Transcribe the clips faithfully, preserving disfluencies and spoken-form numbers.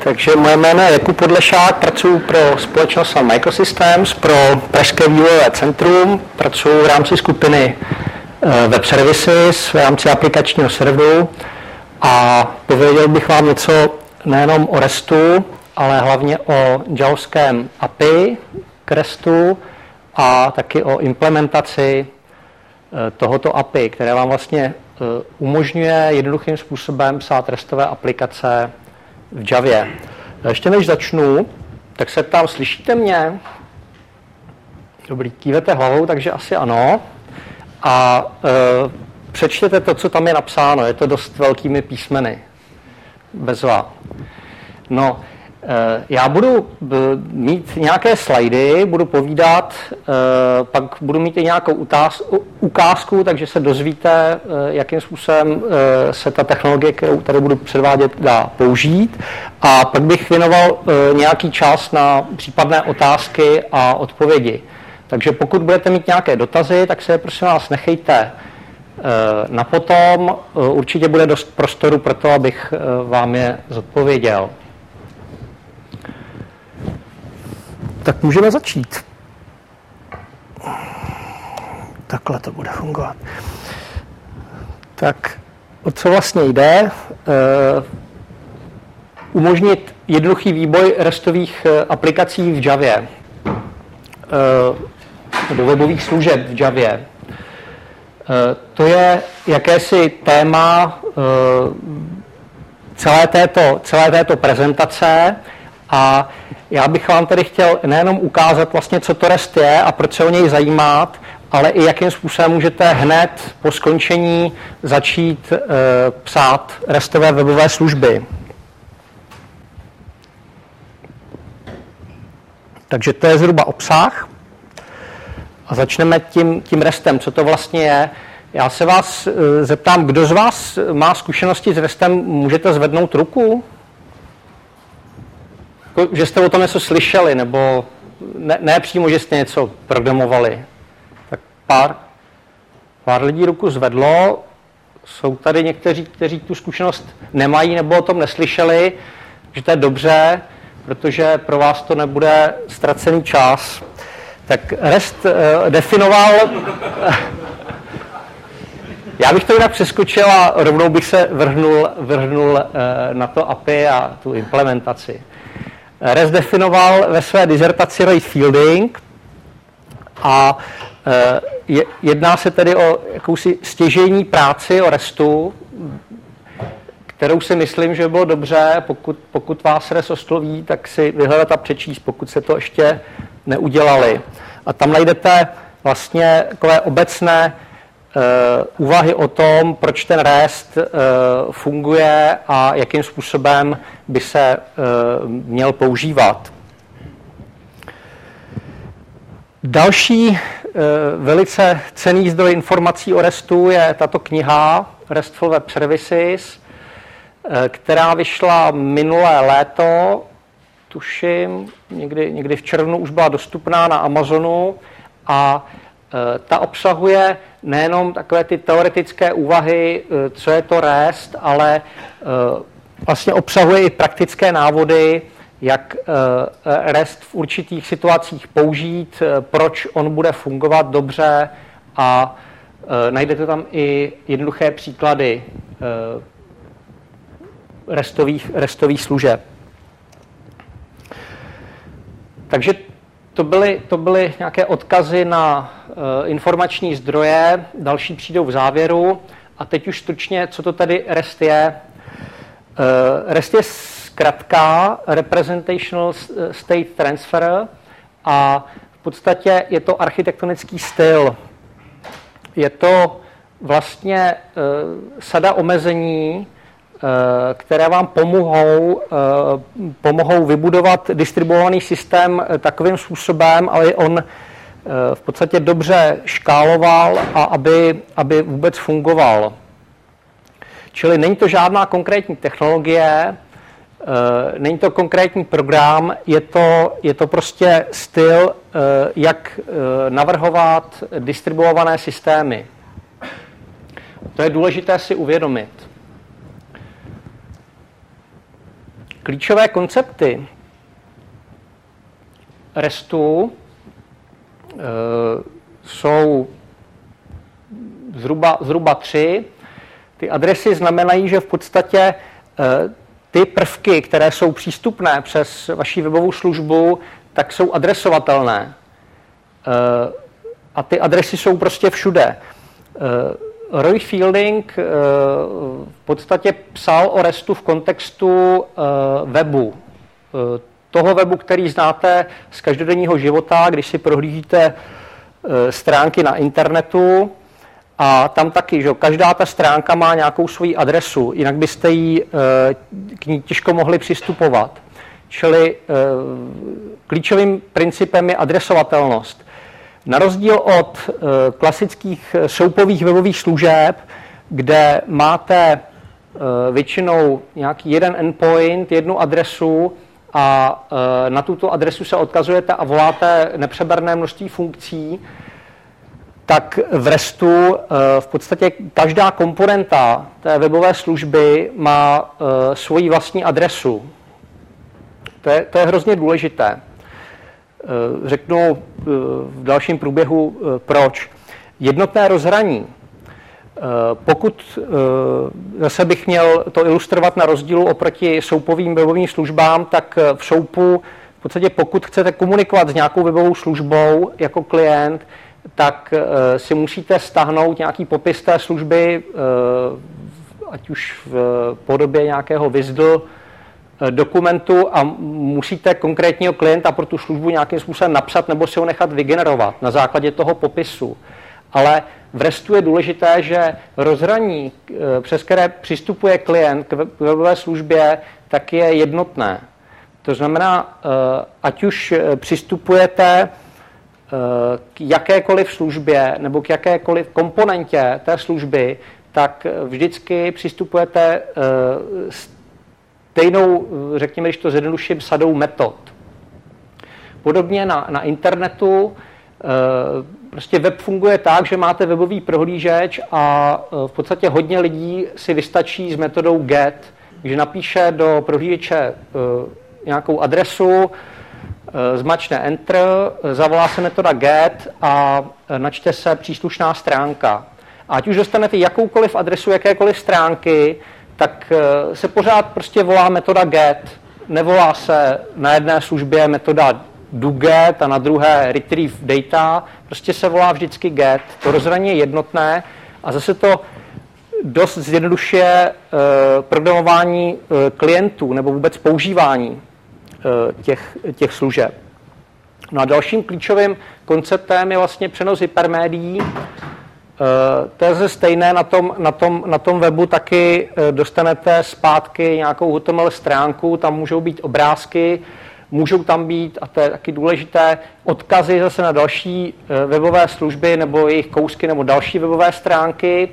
Takže moje jméno je Jakub Podlešák, pracuji pro společnost Sun Microsystems, pro Pražské vývojové centrum, pracuji v rámci skupiny Web Services, v rámci aplikačního serveru a pověděl bych vám něco nejenom o RESTu, ale hlavně o javském A P I k RESTu a taky o implementaci tohoto A P I, které vám vlastně umožňuje jednoduchým způsobem psát RESTové aplikace v Javě. Ještě než začnu, tak se ptám, slyšíte mě? Dobrý, kývete hlavou, takže asi ano. A e, přečtěte to, co tam je napsáno. Je to dost velkými písmeny. Bezva. No, e, já budu mít nějaké slajdy, budu povídat, e, pak budu mít i nějakou utáz, ukázku, takže se dozvíte, e, jakým způsobem e, se ta technologie, kterou tady budu předvádět, dá použít. A pak bych věnoval e, nějaký čas na případné otázky a odpovědi. Takže pokud budete mít nějaké dotazy, tak se prosím vás nechejte na potom. Určitě bude dost prostoru pro to, abych vám je zodpověděl. Tak můžeme začít. Takhle to bude fungovat. Tak o co vlastně jde? Umožnit jednoduchý výboj restových aplikací v Javě. Do webových služeb v Javě. To je jakési téma celé této, celé této prezentace a já bych vám tedy chtěl nejenom ukázat vlastně, co to REST je a proč se o něj zajímat, ale i jakým způsobem můžete hned po skončení začít psát RESTové webové služby. Takže to je zhruba obsah. A začneme tím, tím RESTem, co to vlastně je. Já se vás zeptám, kdo z vás má zkušenosti s RESTem, můžete zvednout ruku? Že jste o tom něco slyšeli, nebo ne, ne přímo, že jste něco programovali. Tak pár, pár lidí ruku zvedlo. Jsou tady někteří, kteří tu zkušenost nemají nebo o tom neslyšeli, že to je dobře, protože pro vás to nebude ztracený čas. Tak REST uh, definoval, já bych to jinak přeskočil a rovnou bych se vrhnul, vrhnul uh, na to A P I a tu implementaci. REST definoval ve své dizertaci Ray Fielding a uh, je, jedná se tedy o jakousi stěžejní práci o RESTu, kterou si myslím, že by bylo dobře, pokud, pokud vás REST osloví, tak si vyhledat a přečíst, pokud se to ještě neudělali. A tam najdete vlastně takové obecné uh, úvahy o tom, proč ten REST uh, funguje a jakým způsobem by se uh, měl používat. Další uh, velice cenný zdroj informací o RESTu je tato kniha RESTful Web Services, uh, která vyšla minulé léto, tuším, někdy, někdy v červnu už byla dostupná na Amazonu a e, ta obsahuje nejenom takové ty teoretické úvahy, e, co je to REST, ale e, vlastně obsahuje i praktické návody, jak e, REST v určitých situacích použít, e, proč on bude fungovat dobře a e, najdete tam i jednoduché příklady e, restových, restových služeb. Takže to byly, to byly nějaké odkazy na uh, informační zdroje, další přijdou v závěru. A teď už stručně, co to tady REST je. Uh, REST je zkratka Representational State Transfer a v podstatě je to architektonický styl. Je to vlastně uh, sada omezení, které vám pomohou, pomohou vybudovat distribuovaný systém takovým způsobem, ale on v podstatě dobře škáloval a aby, aby vůbec fungoval. Čili není to žádná konkrétní technologie, není to konkrétní program, je to, je to prostě styl, jak navrhovat distribuované systémy. To je důležité si uvědomit. Klíčové koncepty RESTu e, jsou zhruba, zhruba tři. Ty adresy znamenají, že v podstatě e, ty prvky, které jsou přístupné přes vaši webovou službu, tak jsou adresovatelné. E, a ty adresy jsou prostě všude. E, Roy Fielding e, v podstatě psal o RESTu v kontextu e, webu. E, toho webu, který znáte z každodenního života, když si prohlížíte e, stránky na internetu, a tam taky, že každá ta stránka má nějakou svoji adresu, jinak byste jí, k ní těžko mohli přistupovat. Čili klíčovým principem je adresovatelnost. Na rozdíl od klasických soupových webových služeb, kde máte většinou nějaký jeden endpoint, jednu adresu a na tuto adresu se odkazujete a voláte nepřeberné množství funkcí, tak v RESTu v podstatě každá komponenta té webové služby má svoji vlastní adresu. To je, to je hrozně důležité. Řeknu v dalším průběhu proč. Jednotné rozhraní. Pokud zase bych měl to ilustrovat na rozdílu oproti soupovým webovým službám, tak v soupu v podstatě pokud chcete komunikovat s nějakou webovou službou jako klient, tak uh, si musíte stáhnout nějaký popis té služby, uh, ať už v podobě nějakého W S D L uh, dokumentu a musíte konkrétního klienta pro tu službu nějakým způsobem napsat nebo si ho nechat vygenerovat na základě toho popisu. Ale v RESTu je důležité, že rozhraní, uh, přes které přistupuje klient k webové službě, tak je jednotné. To znamená, uh, ať už přistupujete k jakékoliv službě nebo k jakékoliv komponentě té služby, tak vždycky přistupujete stejnou, řekněme, když to zjednoduším, sadou metod. Podobně na, na internetu prostě web funguje tak, že máte webový prohlížeč a v podstatě hodně lidí si vystačí s metodou get, že napíše do prohlížeče nějakou adresu, zmačne Enter, zavolá se metoda get a načte se příslušná stránka. A ať už dostanete jakoukoliv adresu jakékoliv stránky, tak se pořád prostě volá metoda get. Nevolá se na jedné službě metoda doGet a na druhé retrieve data. Prostě se volá vždycky get. To rozhraní je jednotné a zase to dost zjednodušuje programování klientů nebo vůbec používání Těch, těch služeb. No a dalším klíčovým konceptem je vlastně přenos hypermédií. To je stejné, na tom, na, tom, na tom webu taky dostanete zpátky nějakou H T M L stránku, tam můžou být obrázky, můžou tam být, a to je taky důležité, odkazy zase na další webové služby nebo jejich kousky nebo další webové stránky.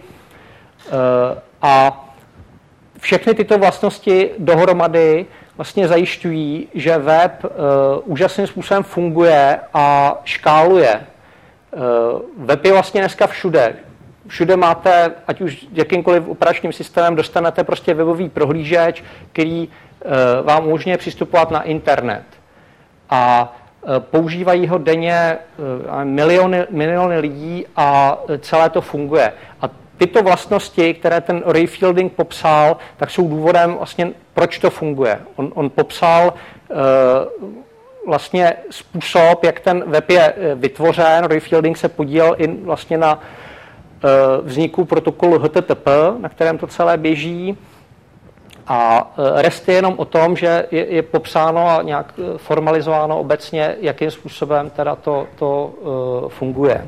A všechny tyto vlastnosti dohromady vlastně zajišťují, že web uh, úžasným způsobem funguje a škáluje. Uh, web je vlastně dneska všude. Všude máte, ať už jakýmkoliv operačním systémem, dostanete prostě webový prohlížeč, který uh, vám umožňuje přistupovat na internet. A uh, používají ho denně uh, miliony, miliony lidí a celé to funguje. A tyto vlastnosti, které ten Roy Fielding popsal, tak jsou důvodem vlastně, proč to funguje. On, on popsal uh, vlastně způsob, jak ten web je vytvořen. Roy Fielding se podílel i vlastně na uh, vzniku protokolu H T T P, na kterém to celé běží. A uh, REST je jenom o tom, že je, je popsáno a nějak formalizováno obecně, jakým způsobem teda to, to uh, funguje.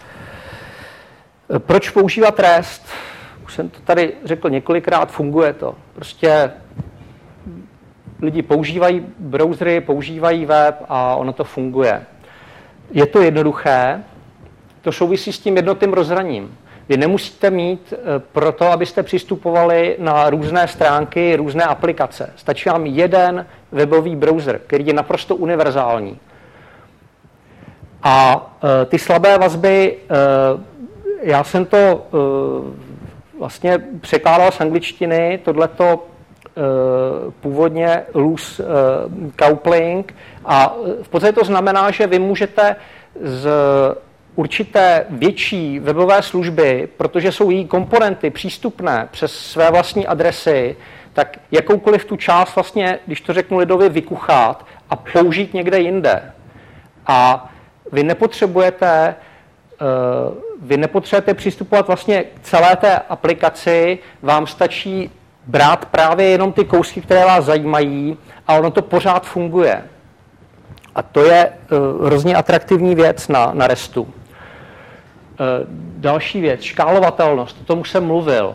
Proč používat REST? Už jsem to tady řekl několikrát, funguje to. Prostě lidi používají browsery, používají web a ono to funguje. Je to jednoduché, to souvisí s tím jednotným rozhraním. Vy nemusíte mít pro to, abyste přistupovali na různé stránky, různé aplikace. Stačí vám jeden webový browser, který je naprosto univerzální. A ty slabé vazby, já jsem to vlastně překládal z angličtiny, tohleto původně loose coupling a v podstatě to znamená, že vy můžete z určité větší webové služby, protože jsou její komponenty přístupné přes své vlastní adresy, tak jakoukoliv tu část vlastně, když to řeknu lidově, vykuchat a použít někde jinde. A vy nepotřebujete, vy nepotřebujete přistupovat vlastně k celé té aplikaci, vám stačí brát právě jenom ty kousky, které vás zajímají a ono to pořád funguje. A to je hrozně atraktivní věc na, na RESTu. Další věc, škálovatelnost, o tom už jsem mluvil.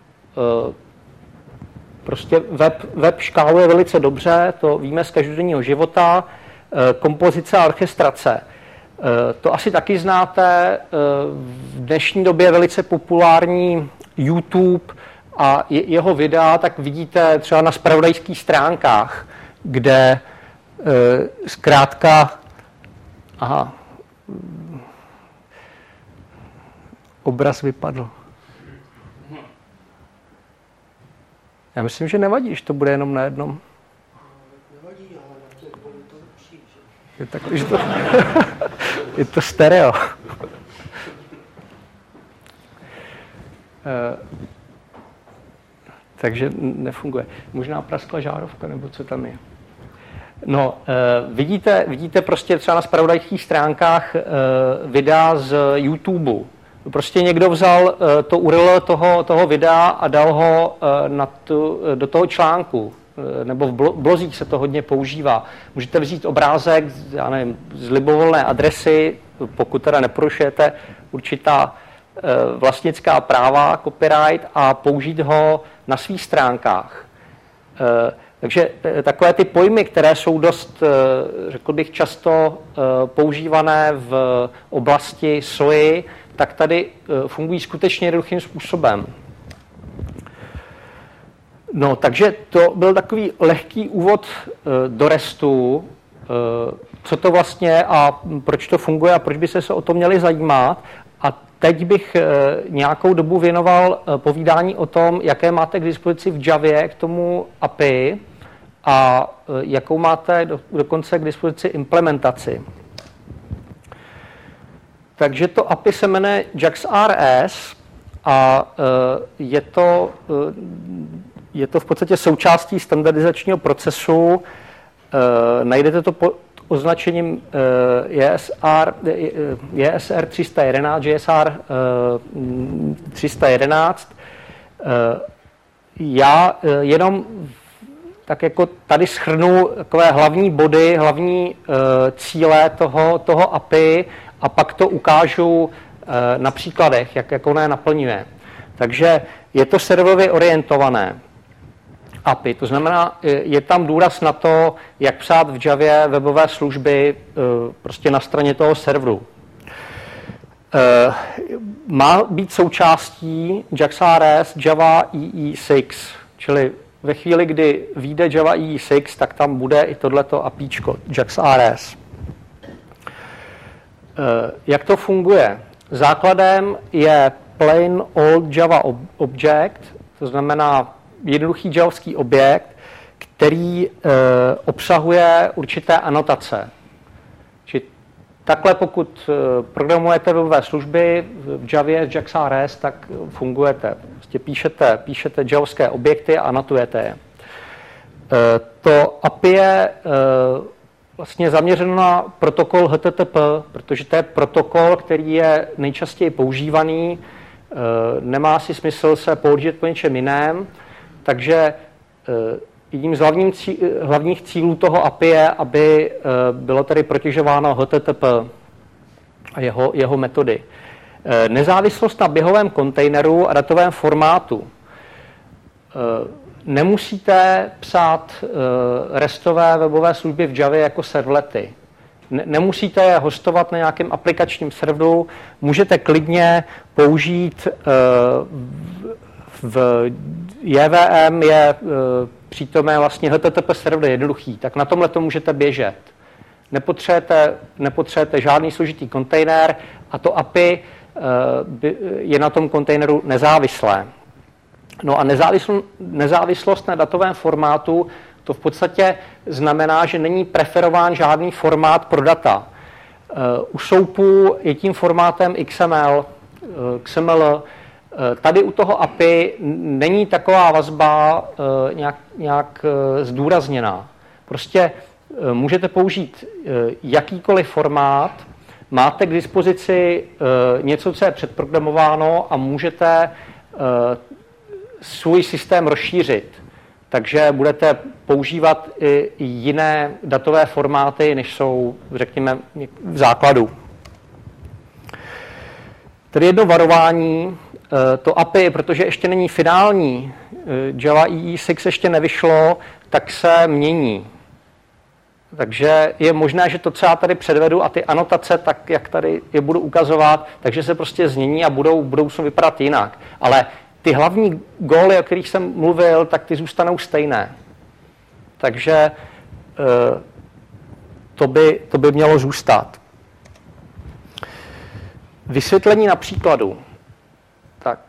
Prostě web, web škáluje velice dobře, to víme z každodenního života, kompozice a orchestrace. To asi taky znáte, v dnešní době je velice populární YouTube a jeho videa, tak vidíte třeba na zpravodajských stránkách, kde zkrátka, aha, obraz vypadl. Já myslím, že nevadí, že to bude jenom na jednom. Nevadí, ale na těch bude to lepší. Je, tak, že to, je to stereo. Takže nefunguje. Možná praskla žárovka, nebo co tam je. No, vidíte, vidíte prostě třeba na zpravodajských stránkách videa z YouTube. Prostě někdo vzal to U R L toho, toho videa a dal ho na tu, do toho článku. Nebo v blozích se to hodně používá. Můžete vzít obrázek já nevím, z libovolné adresy, pokud teda neporušujete určitá vlastnická práva, copyright, a použít ho na svých stránkách. Takže takové ty pojmy, které jsou dost, řekl bych, často používané v oblasti S O I, tak tady fungují skutečně jednoduchým způsobem. No, takže to byl takový lehký úvod do RESTu, co to vlastně a proč to funguje a proč by se o to měli zajímat. A teď bych nějakou dobu věnoval povídání o tom, jaké máte k dispozici v Javě k tomu A P I a jakou máte do, dokonce k dispozici implementaci. Takže to A P I se jmenuje JAX R S a je to, je to v podstatě součástí standardizačního procesu. Najdete to pod označením J S R, J S R tři sta jedenáct, J S R tři sta jedenáct. Já jenom tak jako tady shrnu takové hlavní body, hlavní cíle toho, toho A P I a pak to ukážu na příkladech, jak, jak ono je naplňuje. Takže je to serverově orientované A P I, to znamená, je tam důraz na to, jak psát v Javě webové služby prostě na straně toho serveru. Má být součástí JAX R S Java E E šest, čili ve chvíli, kdy vyjde Java E E šest, tak tam bude i tohleto APIčko JAX R S. Jak to funguje? Základem je plain old Java object, to znamená jednoduchý javský objekt, který e, obsahuje určité anotace. Či takhle, pokud programujete webové služby v Javě s JAX R S, tak fungujete. Prostě píšete, píšete javské objekty a anotujete je. E, to A P I je e, vlastně zaměřeno na protokol H T T P, protože to je protokol, který je nejčastěji používaný, e, nemá si smysl se použít po něčem jiném, takže jedním z hlavních, cí, hlavních cílů toho A P I je, aby bylo tady protěžováno H T T P a jeho, jeho metody. Nezávislost na běhovém kontejneru a datovém formátu. Nemusíte psát restové webové služby v Javě jako servlety. Nemusíte je hostovat na nějakém aplikačním serveru, můžete klidně použít v J V M je přítomné vlastně H T T P server jednoduchý, tak na tomhle to můžete běžet. Nepotřebujete, nepotřebujete žádný složitý kontejner a to A P I je na tom kontejneru nezávislé. No a nezávisl, nezávislost na datovém formátu, to v podstatě znamená, že není preferován žádný formát pro data. U SOAPu je tím formátem X M L, X M L. Tady u toho A P I není taková vazba nějak, nějak zdůrazněná. Prostě můžete použít jakýkoliv formát, máte k dispozici něco, co je předprogramováno a můžete svůj systém rozšířit. Takže budete používat i jiné datové formáty, než jsou, řekněme, v základu. Tedy jedno varování, to A P I, protože ještě není finální, Java E E šest ještě nevyšlo, tak se mění. Takže je možné, že to, co já tady předvedu a ty anotace, tak jak tady je budu ukazovat, takže se prostě změní a budou v budoucnu vypadat jinak. Ale ty hlavní góly, o kterých jsem mluvil, tak ty zůstanou stejné. Takže to by, to by mělo zůstat. Vysvětlení na příkladu. Tak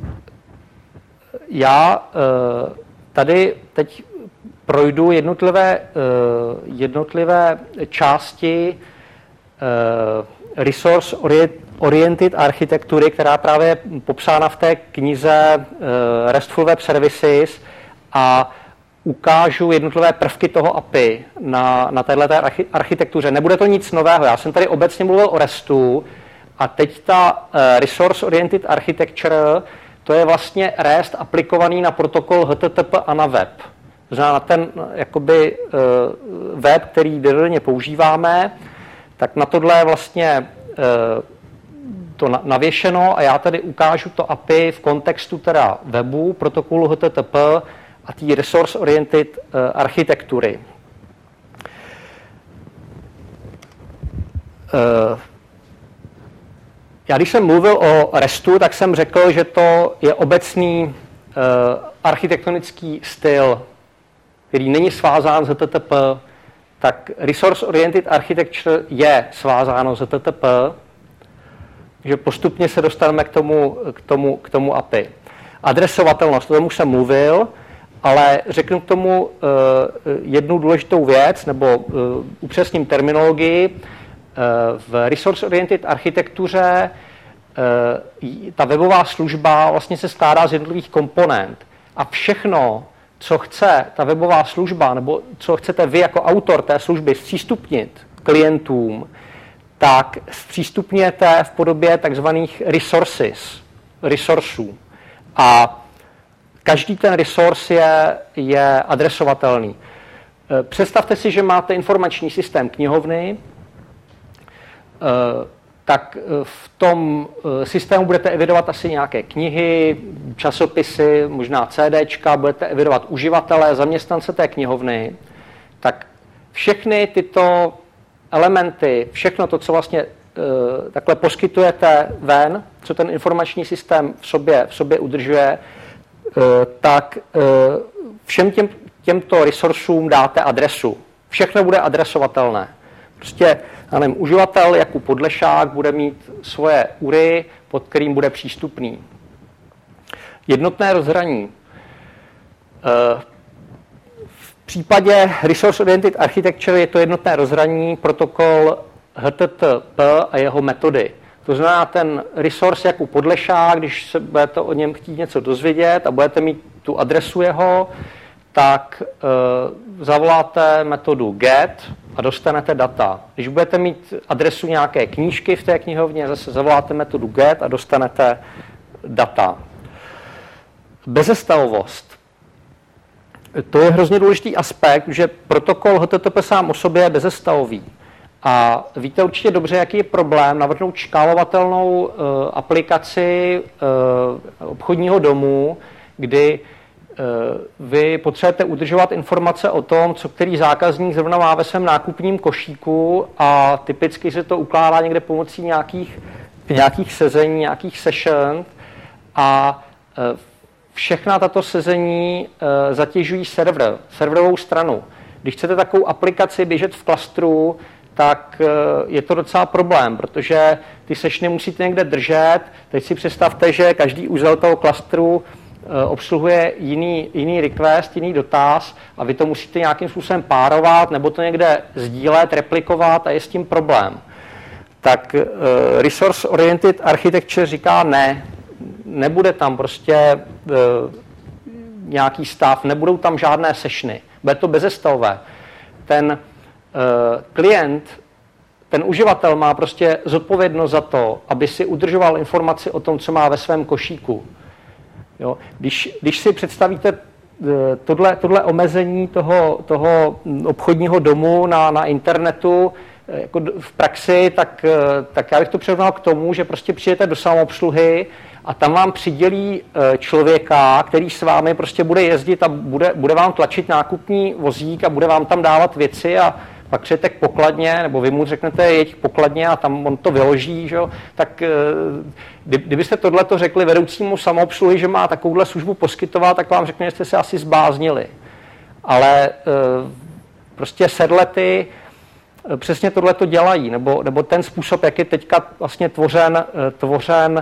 já tady teď projdu jednotlivé, jednotlivé části resource oriented architektury, která právě je popsána v té knize RESTful Web Services, a ukážu jednotlivé prvky toho A P I na, na této architektuře. Nebude to nic nového. Já jsem tady obecně mluvil o RESTu a teď ta resource oriented architecture, to je vlastně REST aplikovaný na protokol H T T P a na web. To znamená na ten jakoby web, který denně používáme, tak na tohle je vlastně to navěšeno a já tady ukážu to A P I v kontextu teda webu, protokolu H T T P a té resource oriented architektury. Já když jsem mluvil o RESTu, tak jsem řekl, že to je obecný architektonický styl, který není svázán s H T T P, tak Resource Oriented Architecture je svázáno s H T T P, že postupně se dostaneme k tomu, k tomu, k tomu A P I. Adresovatelnost, o tom už jsem mluvil, ale řeknu k tomu uh, jednu důležitou věc, nebo uh, upřesním terminologii. Uh, v Resource Oriented Architektuře uh, ta webová služba vlastně se skládá z jednotlivých komponent a všechno, co chce ta webová služba, nebo co chcete vy jako autor té služby zpřístupnit klientům, tak zpřístupněte v podobě takzvaných resources, resursů. A každý ten resource je, je adresovatelný. Představte si, že máte informační systém knihovny, tak v tom systému budete evidovat asi nějaké knihy, časopisy, možná CDčka, budete evidovat uživatele, zaměstnance té knihovny. Tak všechny tyto elementy, všechno to, co vlastně takhle poskytujete ven, co ten informační systém v sobě, v sobě udržuje, tak všem těm, těmto resursům dáte adresu. Všechno bude adresovatelné. Prostě, já nevím, uživatel Jakub Podlešák bude mít svoje U R I, pod kterým bude přístupný. Jednotné rozhraní. V případě Resource Oriented Architecture je to jednotné rozhraní protokol H T T P a jeho metody. To znamená, ten resource Jakub Podlešák, když se budete o něm chtít něco dozvědět a budete mít tu adresu jeho, tak e, zavoláte metodu get a dostanete data. Když budete mít adresu nějaké knížky v té knihovně, zase zavoláte metodu get a dostanete data. Bezestavovost. To je hrozně důležitý aspekt, že protokol H T T P sám o sobě je bezestavový. A víte určitě dobře, jaký je problém navrhnout škálovatelnou uh, aplikaci uh, obchodního domu, kdy uh, vy potřebujete udržovat informace o tom, co který zákazník zrovna má ve svém nákupním košíku a typicky se to ukládá někde pomocí nějakých, nějakých sezení, nějakých session a uh, všechna tato sezení uh, zatěžují server, serverovou stranu. Když chcete takovou aplikaci běžet v klastru, tak je to docela problém, protože ty sessiony musíte někde držet. Teď si představte, že každý uzel toho klastru obsluhuje jiný, jiný request, jiný dotaz a vy to musíte nějakým způsobem párovat nebo to někde sdílet, replikovat a je s tím problém. Tak uh, Resource Oriented Architecture říká ne, nebude tam prostě uh, nějaký stav, nebudou tam žádné sessiony, bude to bezestavové. Ten uh, klient, ten uživatel má prostě zodpovědnost za to, aby si udržoval informaci o tom, co má ve svém košíku. Jo? Když, když si představíte tohle, tohle omezení toho, toho obchodního domu na, na internetu jako v praxi, tak, tak já bych to přirovnal k tomu, že prostě přijdete do samoobsluhy a tam vám přidělí člověka, který s vámi prostě bude jezdit a bude, bude vám tlačit nákupní vozík a bude vám tam dávat věci a pak přijete k pokladně, nebo vy mu řeknete, jeď k pokladně a tam on to vyloží, že jo? Tak kdybyste tohleto řekli vedoucímu samoobsluhy, že má takovouhle službu poskytovat, tak vám řekne, že jste se asi zbláznili. Ale prostě sedlety přesně tohleto dělají, nebo, nebo ten způsob, jak je teďka vlastně tvořen, tvořen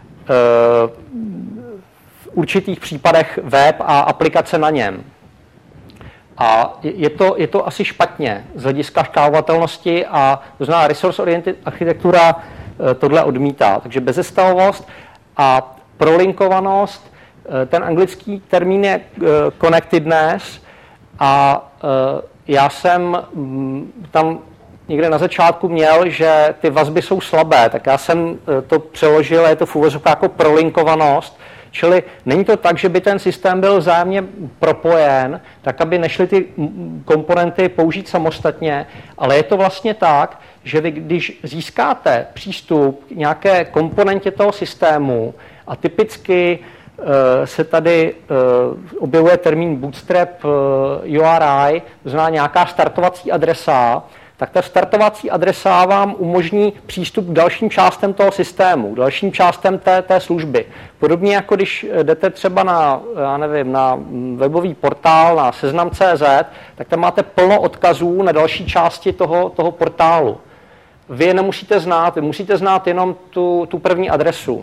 v určitých případech web a aplikace na něm. A je to, je to asi špatně z hlediska škálovatelnosti a to znamená resource oriented architektura tohle odmítá. Takže bezestavovost a prolinkovanost, ten anglický termín je connectedness a já jsem tam někde na začátku měl, že ty vazby jsou slabé, tak já jsem to přeložil, je to v úvozovkách jako prolinkovanost. Čili není to tak, že by ten systém byl vzájemně propojen, tak aby nešly ty komponenty použít samostatně, ale je to vlastně tak, že vy, když získáte přístup k nějaké komponentě toho systému a typicky uh, se tady uh, objevuje termín bootstrap uh, U R I, to znamená nějaká startovací adresa, tak ta startovací adresa vám umožní přístup k dalším částem toho systému, k dalším částem té, té služby. Podobně jako když jdete třeba na, já nevím, na webový portál, na seznam tečka cé zet, tak tam máte plno odkazů na další části toho, toho portálu. Vy je nemusíte znát, vy musíte znát jenom tu, tu první adresu.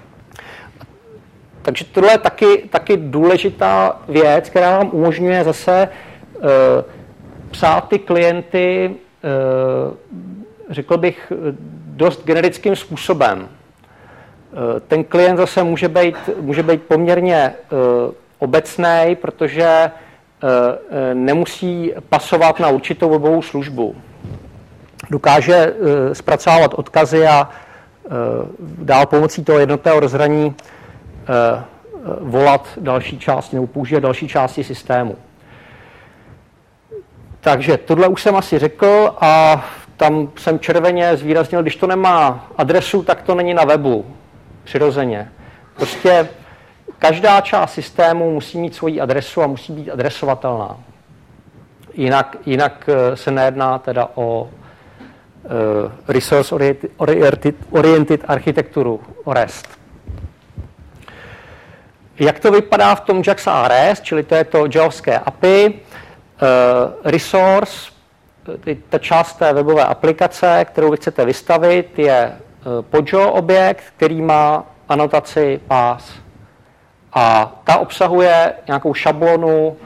Takže tohle je taky, taky důležitá věc, která vám umožňuje zase uh, psát ty klienty, řekl bych, dost generickým způsobem. Ten klient zase může být, může být poměrně obecný, protože nemusí pasovat na určitou webovou službu. Dokáže zpracovávat odkazy a dál pomocí toho jednotného rozhraní volat další části nebo používat další části systému. Takže tohle už jsem asi řekl a tam jsem červeně zvýraznil, když to nemá adresu, tak to není na webu, přirozeně. Prostě každá část systému musí mít svoji adresu a musí být adresovatelná. Jinak, jinak se nejedná teda o uh, resource oriented, oriented architekturu, o REST. Jak to vypadá v tom JAX a REST, čili to je to javské A P I, Uh, resource, ta část té webové aplikace, kterou vy chcete vystavit, je uh, POJO objekt, který má anotaci pass. A ta obsahuje nějakou šablonu uh,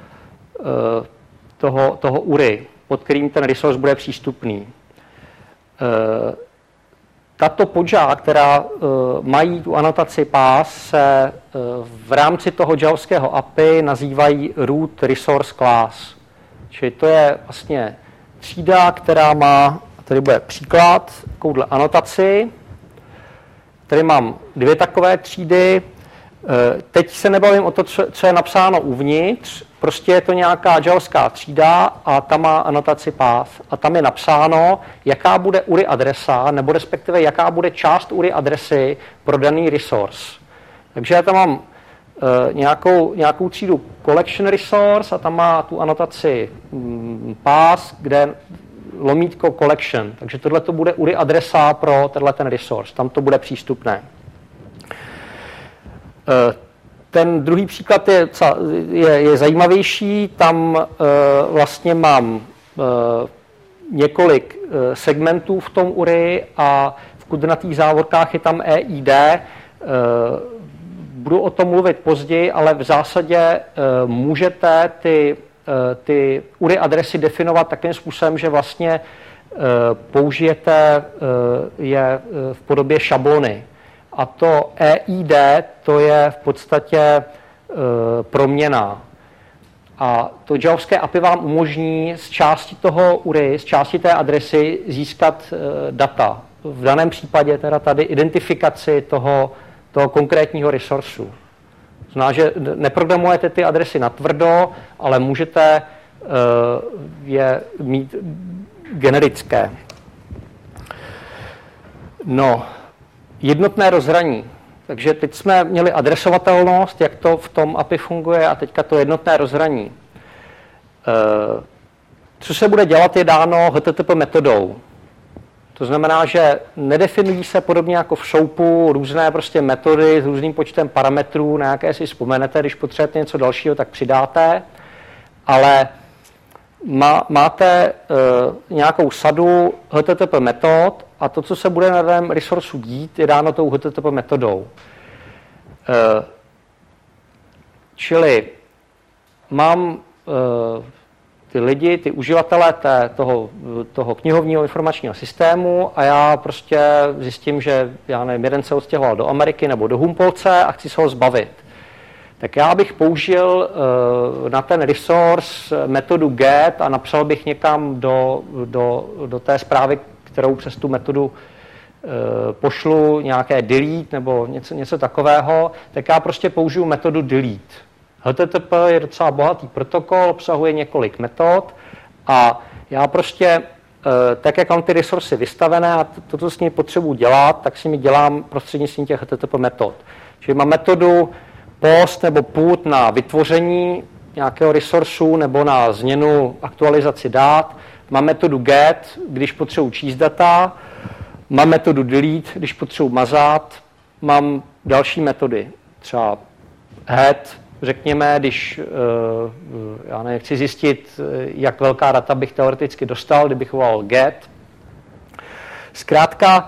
toho, toho U R I, pod kterým ten resource bude přístupný. Uh, tato POJA, která uh, mají tu anotaci pass, se uh, v rámci toho javského A P I nazývají root resource class. Čili to je vlastně třída, která má, tady bude příklad, takovouhle anotaci. Tady mám dvě takové třídy. Uh, teď se nebavím o to, co, co je napsáno uvnitř, prostě je to nějaká javská třída a ta má anotaci path. A tam je napsáno, jaká bude U R I adresa, nebo respektive jaká bude část U R I adresy pro daný resource. Takže já tam mám uh, nějakou, nějakou třídu collection resource a tam má tu anotaci um, path, kde lomítko collection. Takže tohle to bude U R I adresa pro tenhle ten resource. Tam to bude přístupné. Uh, Ten druhý příklad je, je, je zajímavější. Tam uh, vlastně mám uh, několik uh, segmentů v tom U R I a v kudrnatých závorkách je tam E I D. Uh, budu o tom mluvit později, ale v zásadě můžete ty, ty U R I adresy definovat takým způsobem, že vlastně použijete je v podobě šablony. A to E I D, to je v podstatě proměna. A to javské A P I vám umožní z části toho U R I, z části té adresy získat data. V daném případě teda tady identifikaci toho, toho konkrétního resursu. Znamená, že neprogramujete ty adresy natvrdo, ale můžete uh, je mít generické. No, jednotné rozhraní. Takže teď jsme měli adresovatelnost, jak to v tom A P I funguje, a teďka to jednotné rozhraní. Uh, co se bude dělat, je dáno H T T P metodou. To znamená, že nedefinují se podobně jako v SOAPu různé prostě metody s různým počtem parametrů, na jaké si vzpomenete, když potřebujete něco dalšího, tak přidáte, ale má, máte uh, nějakou sadu H T T P metod a to, co se bude na daném resourcu dít, je dáno tou H T T P metodou. Uh, čili mám uh, ty lidi, ty uživatelé té, toho, toho knihovního informačního systému a já prostě zjistím, že já nevím, jeden se odstěhoval do Ameriky nebo do Humpolce a chci se ho zbavit. Tak já bych použil uh, na ten resource metodu get a napsal bych někam do, do, do té zprávy, kterou přes tu metodu uh, pošlu nějaké delete nebo něco, něco takového, tak já prostě použiju metodu delete. H T T P je docela bohatý protokol, obsahuje několik metod a já prostě, tak jak mám ty resursy vystavené a to, co s nimi potřebuji dělat, tak si mi dělám prostřednictvím těch H T T P metod. Čili mám metodu post nebo put na vytvoření nějakého resursu nebo na změnu aktualizaci dát, mám metodu get, když potřebuji číst data, mám metodu delete, když potřebuji mazat, mám další metody, třeba head, řekněme, když já nechci zjistit, jak velká data bych teoreticky dostal, kdybych volal get. Zkrátka,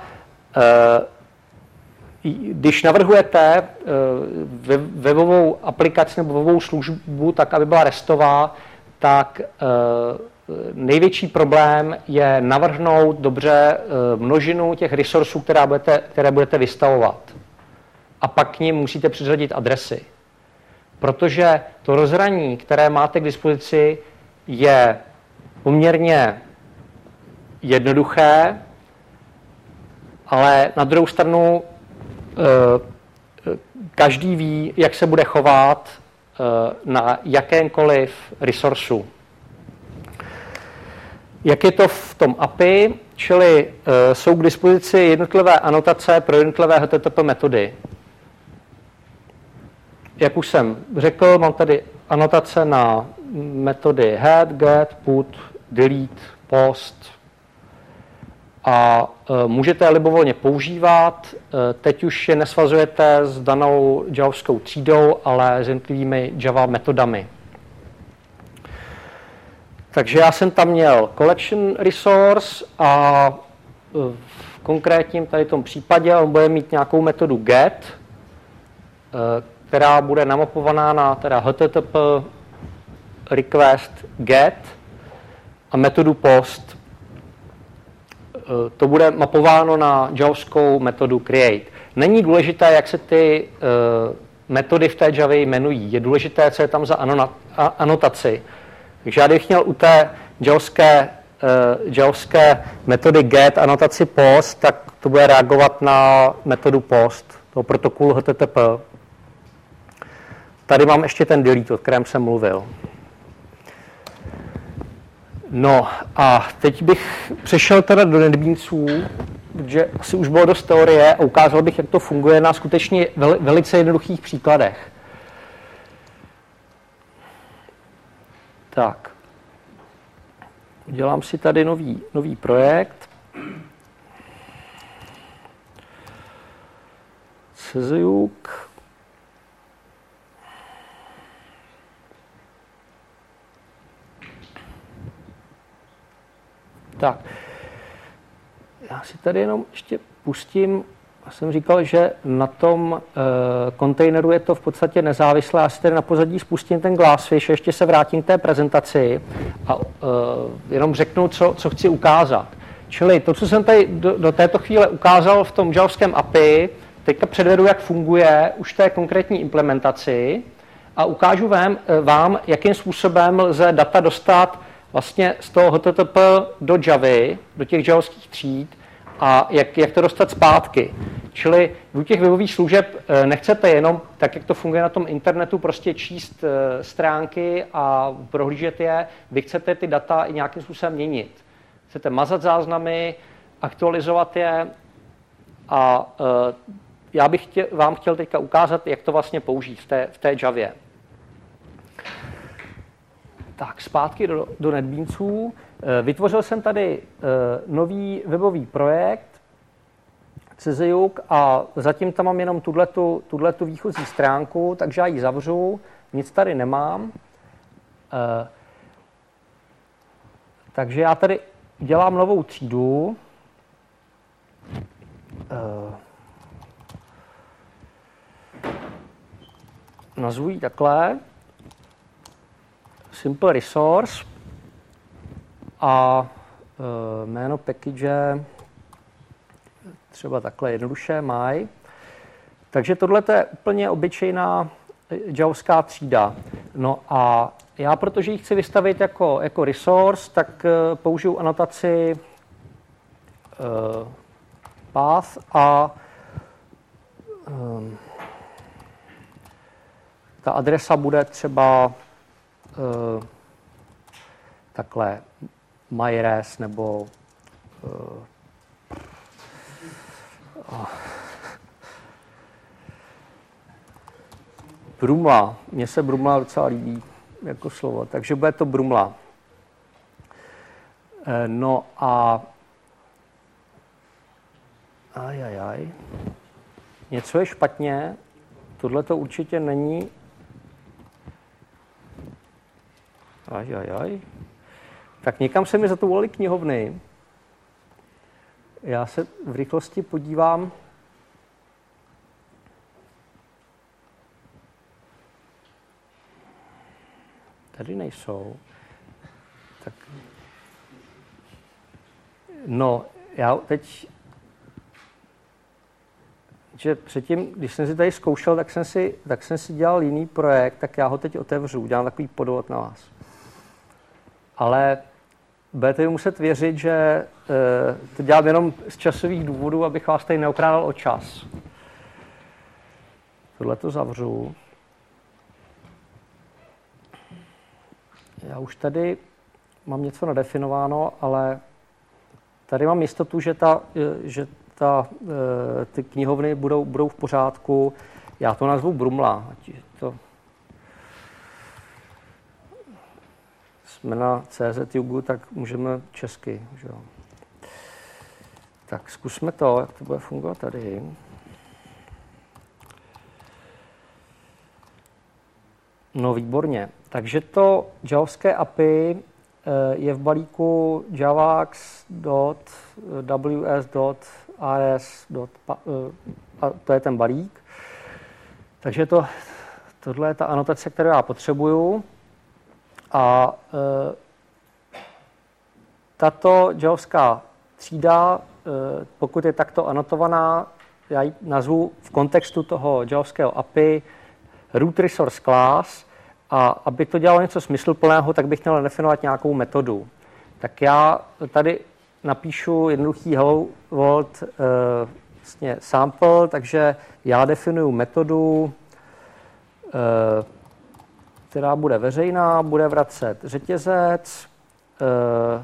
když navrhujete webovou aplikaci nebo webovou službu tak, aby byla restová, tak největší problém je navrhnout dobře množinu těch resursů, které budete, které budete vystavovat. A pak k nim musíte přiřadit adresy. Protože to rozhraní, které máte k dispozici, je poměrně jednoduché, ale na druhou stranu každý ví, jak se bude chovat na jakémkoliv resursu. Jak je to v tom A P I, čili jsou k dispozici jednotlivé anotace pro jednotlivé H T T P metody. Jak už jsem řekl, mám tady anotace na metody head, get, put, delete, post a e, můžete je libovolně používat. E, teď už je nesvazujete s danou javskou třídou, ale s jednotlivými Java metodami. Takže já jsem tam měl collection resource a v konkrétním tady tom případě on bude mít nějakou metodu get, e, která bude namapovaná na teda H T T P request get a metodu post. To bude mapováno na javskou metodu create. Není důležité, jak se ty metody v té Javě jmenují. Je důležité, co je tam za anotaci. Takže já bych měl u té javské, javské metody get anotaci post, tak to bude reagovat na metodu post, toho protokolu H T T P. Tady mám ještě ten delete, o kterém jsem mluvil. No a teď bych přešel teda do NetBeansů, protože asi už bylo dost teorie a ukázal bych, jak to funguje na skutečně vel, velice jednoduchých příkladech. Tak. Udělám si tady nový, nový projekt. Ceziuk. Tak, já si tady jenom ještě pustím Já jsem říkal, že na tom uh, kontejneru je to v podstatě nezávislé. Já si tedy na pozadí spustím ten Glassfish, ještě se vrátím k té prezentaci a uh, jenom řeknu, co, co chci ukázat. Čili to, co jsem tady do, do této chvíle ukázal v tom javském A P I, teďka předvedu, jak funguje už té konkrétní implementaci a ukážu vám, vám, jakým způsobem lze data dostat vlastně z toho H T T P do Javy, do těch javských tříd a jak, jak to dostat zpátky. Čili u těch webových služeb nechcete jenom, tak jak to funguje na tom internetu, prostě číst stránky a prohlížet je, vy chcete ty data i nějakým způsobem měnit. Chcete mazat záznamy, aktualizovat je a uh, já bych chtěl, vám chtěl teďka ukázat, jak to vlastně použít v té, v té Javě. Tak, zpátky do, do NetBeansů. Uh, vytvořil jsem tady uh, nový webový projekt Ciziuk a zatím tam mám jenom tuhletu, tuhletu výchozí stránku, takže já ji zavřu, nic tady nemám. Uh, takže já tady dělám novou třídu. Uh, nazvu ji takhle. Simple Resource a uh, jméno package třeba takhle jednoduše, my. Takže tohle je úplně obyčejná javská třída. No a já, protože ji chci vystavit jako, jako resource, tak uh, použiju anotaci uh, path a um, ta adresa bude třeba uh, takhle myres nebo uh, uh, Brumla. Mně se Brumla docela líbí jako slovo, takže bude to Brumla. No a ajajaj. Něco je špatně, tohle to určitě není. Ajajaj. Tak někam se mi za to volily knihovny. Já se v rychlosti podívám. Tady nejsou. Tak. No, já teď, že předtím, když jsem si tady zkoušel, tak jsem si, tak jsem si dělal jiný projekt, tak já ho teď otevřu, udělám takový podvod na vás. Ale budete mi muset věřit, že e, to dělám jenom z časových důvodů, abych vás tady neokrádal o čas. Tohle to zavřu. Já už tady mám něco nadefinováno, ale tady mám jistotu, že, ta, že ta, ty knihovny budou, budou v pořádku. Já to nazvu Brumla. To jsme na C Z Jugu, tak můžeme česky. Že? Tak zkusme to, jak to bude fungovat tady. No výborně. Takže to javské A P I je v balíku javax dot w s dot r s. A to je ten balík. Takže to, tohle je ta anotace, kterou já potřebuju. A e, tato javská třída, e, pokud je takto anotovaná, já ji nazvu v kontextu toho javského A P I root resource class. A aby to dělalo něco smysluplného, tak bych měl definovat nějakou metodu. Tak já tady napíšu jednoduchý hello world uh, vlastně sample, takže já definuju metodu, uh, která bude veřejná, bude vracet řetězec, uh,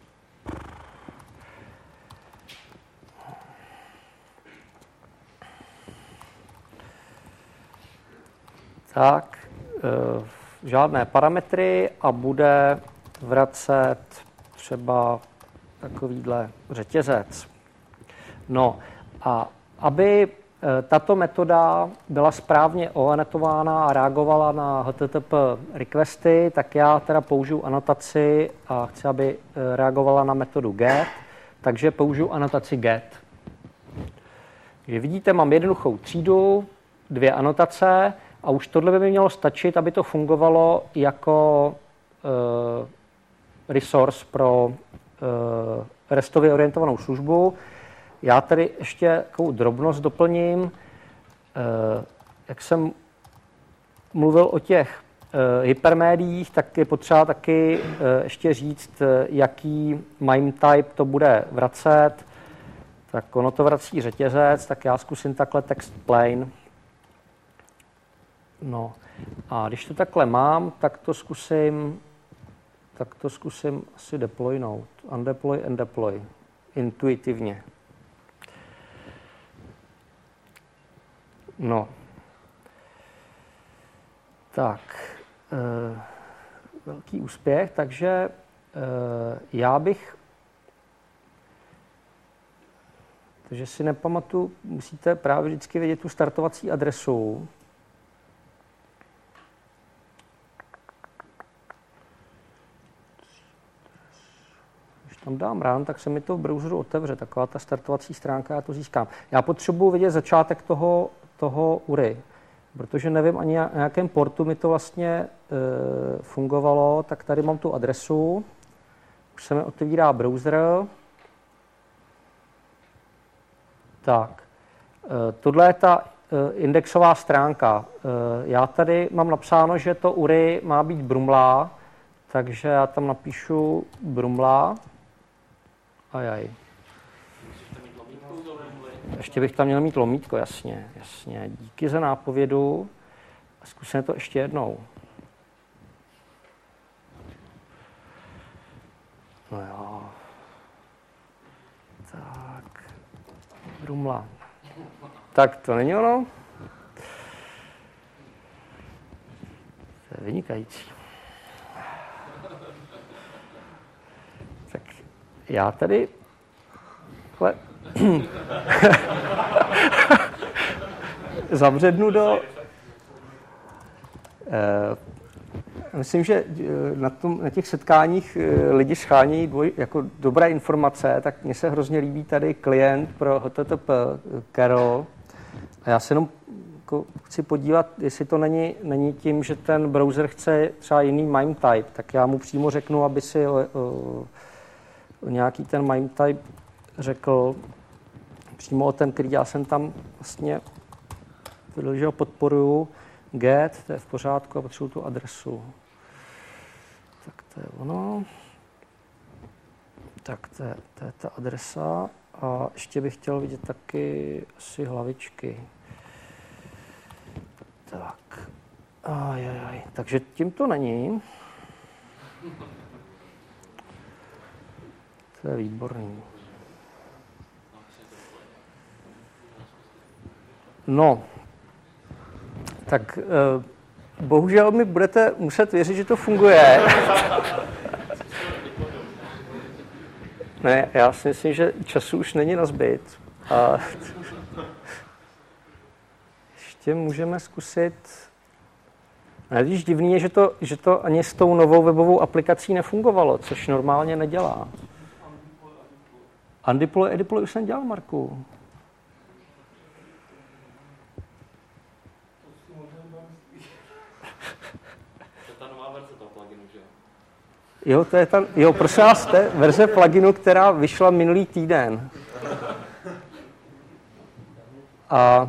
tak, žádné parametry a bude vracet třeba takovýhle řetězec. No a aby tato metoda byla správně oanetována a reagovala na H T T P requesty, tak já teda použiju anotaci a chci, aby reagovala na metodu get, takže použiju anotaci get. Takže vidíte, mám jednoduchou třídu, dvě anotace a už tohle by mi mělo stačit, aby to fungovalo jako uh, resource pro uh, restově orientovanou službu. Já tady ještě takovou drobnost doplním. Uh, jak jsem mluvil o těch uh, hypermédiích, tak je potřeba taky uh, ještě říct, uh, jaký MIME type to bude vracet. Tak ono to vrací řetězec, tak já zkusím takhle text plain. No a když to takhle mám, tak to zkusím, tak to zkusím asi deploynout. Undeploy and deploy. Intuitivně. No. Tak. E, velký úspěch, takže e, já bych Takže si nepamatuju, musíte právě vždycky vědět tu startovací adresu. Když tam dám run, tak se mi to v browseru otevře, taková ta startovací stránka, já to získám. Já potřebuji vědět začátek toho, toho U R I, protože nevím ani na jakém portu mi to vlastně e, fungovalo, tak tady mám tu adresu, už se mi otevírá browser. Tak, tohle je ta indexová stránka. Já tady mám napsáno, že to U R I má být Brumla, takže já tam napíšu Brumla. Ajaj. Ještě bych tam měl mít lomítko, jasně, jasně. Díky za nápovědu. Zkusíme to ještě jednou. No jo. Tak. Brumla. Tak to není ono. To je vynikající. Tak já tady zabřednu do... Eh, myslím, že na, tom, na těch setkáních lidi schání dvoj, jako dobré informace, tak mně se hrozně líbí tady klient pro H T T P Carol. A já se jenom jako chci podívat, jestli to není, není tím, že ten browser chce třeba jiný MIME type, tak já mu přímo řeknu, aby si o, o, nějaký ten MIME type řekl přímo o ten, který já jsem tam vlastně že ho podporuju. Get, to je v pořádku a potřebuji tu adresu. Tak to je ono. Tak to je, to je ta adresa. A ještě bych chtěl vidět taky asi hlavičky. Tak. Ajajaj. Takže tím to není. To je výborný. No. Tak eh, bohužel mi budete muset věřit, že to funguje. Ne, já si myslím, že času už není nazbyt. A ještě můžeme zkusit... Když divný je, že to, že to ani s tou novou webovou aplikací nefungovalo, což normálně nedělá. Undeploy, edeploy už jsem dělal, Marku. Jo, to je ta, jo, prosím vás, to je verze pluginu, která vyšla minulý týden. A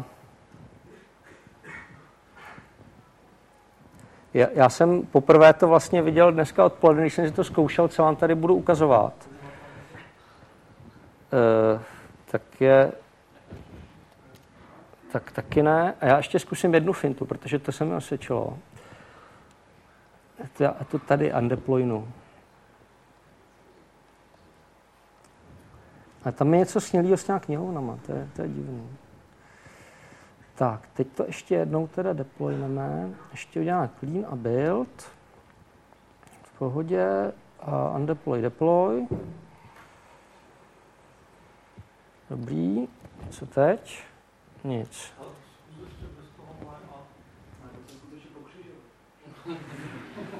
já, já jsem poprvé to vlastně viděl dneska odpoledne, když jsem si to zkoušel, co vám tady budu ukazovat. E, tak je... Tak taky ne. A já ještě zkusím jednu fintu, protože to se mi osvědčilo. A to tady undeploynu. A tam je něco snělýho s těma knihovnama, to je, to je divný. Tak, teď to ještě jednou teda deployneme. Ještě uděláme clean a build. V pohodě. A undeploy, deploy. Dobrý. Co teď? Nic.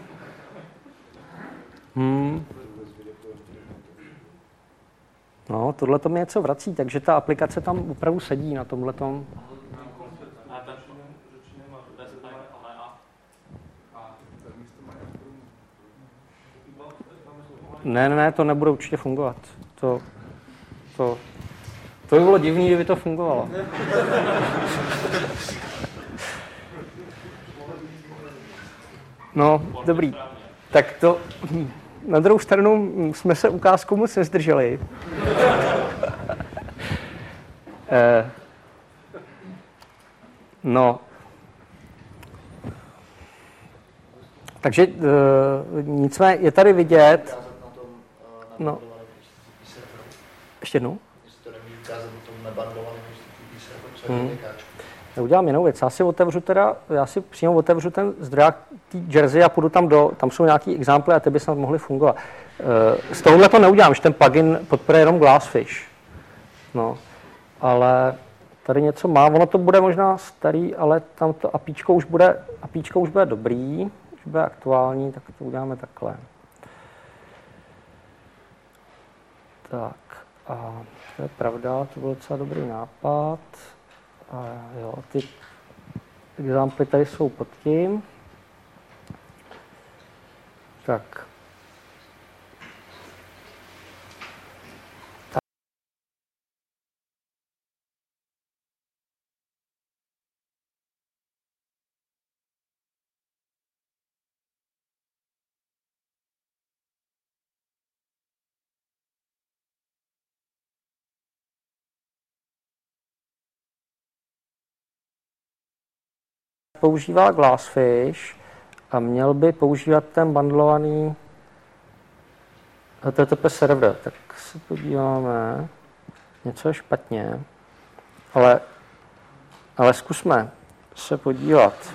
Hmm. No, tohle to mi něco vrací, takže ta aplikace tam opravdu sedí na tomhletom. Ne, ne, ne, to nebude určitě fungovat. To, to, to by bylo divný, kdyby to fungovalo. No, dobrý. Tak to, na druhou stranu jsme se ukázkou moc nezdrželi. eh, no. Takže e, nicméně je tady vidět... No. Ještě jednou? Hmm. Já udělám jinou věc. Já si otevřu teda, já si přímo otevřu ten zdroják té Jersey a půjdu tam do, tam jsou nějaký examply a ty by snad mohly fungovat. E, z tohohle to neudělám, že ten plugin podporuje jenom Glassfish. No, ale tady něco má, ono to bude možná starý, ale tam to APIčko už bude, APIčko už bude dobrý, už bude aktuální, tak to uděláme takhle. Tak, a to je pravda, to byl docela dobrý nápad. A jo, ty examply tady jsou pod tím. Tak. Používá Glassfish a měl by používat ten bundlovaný H T T P server. Tak se podíváme. Něco je špatně. Ale, ale zkusme se podívat.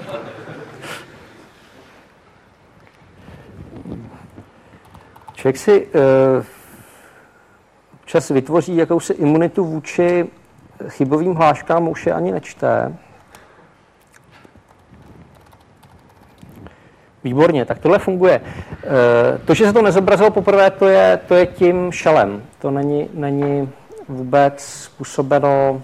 Člověk si uh, občas vytvoří jakousi imunitu vůči chybovým hláškám, už je ani nečte. Výborně, tak tohle funguje. To, že se to nezobrazilo poprvé, to je, to je tím šelem. To není, není vůbec způsobeno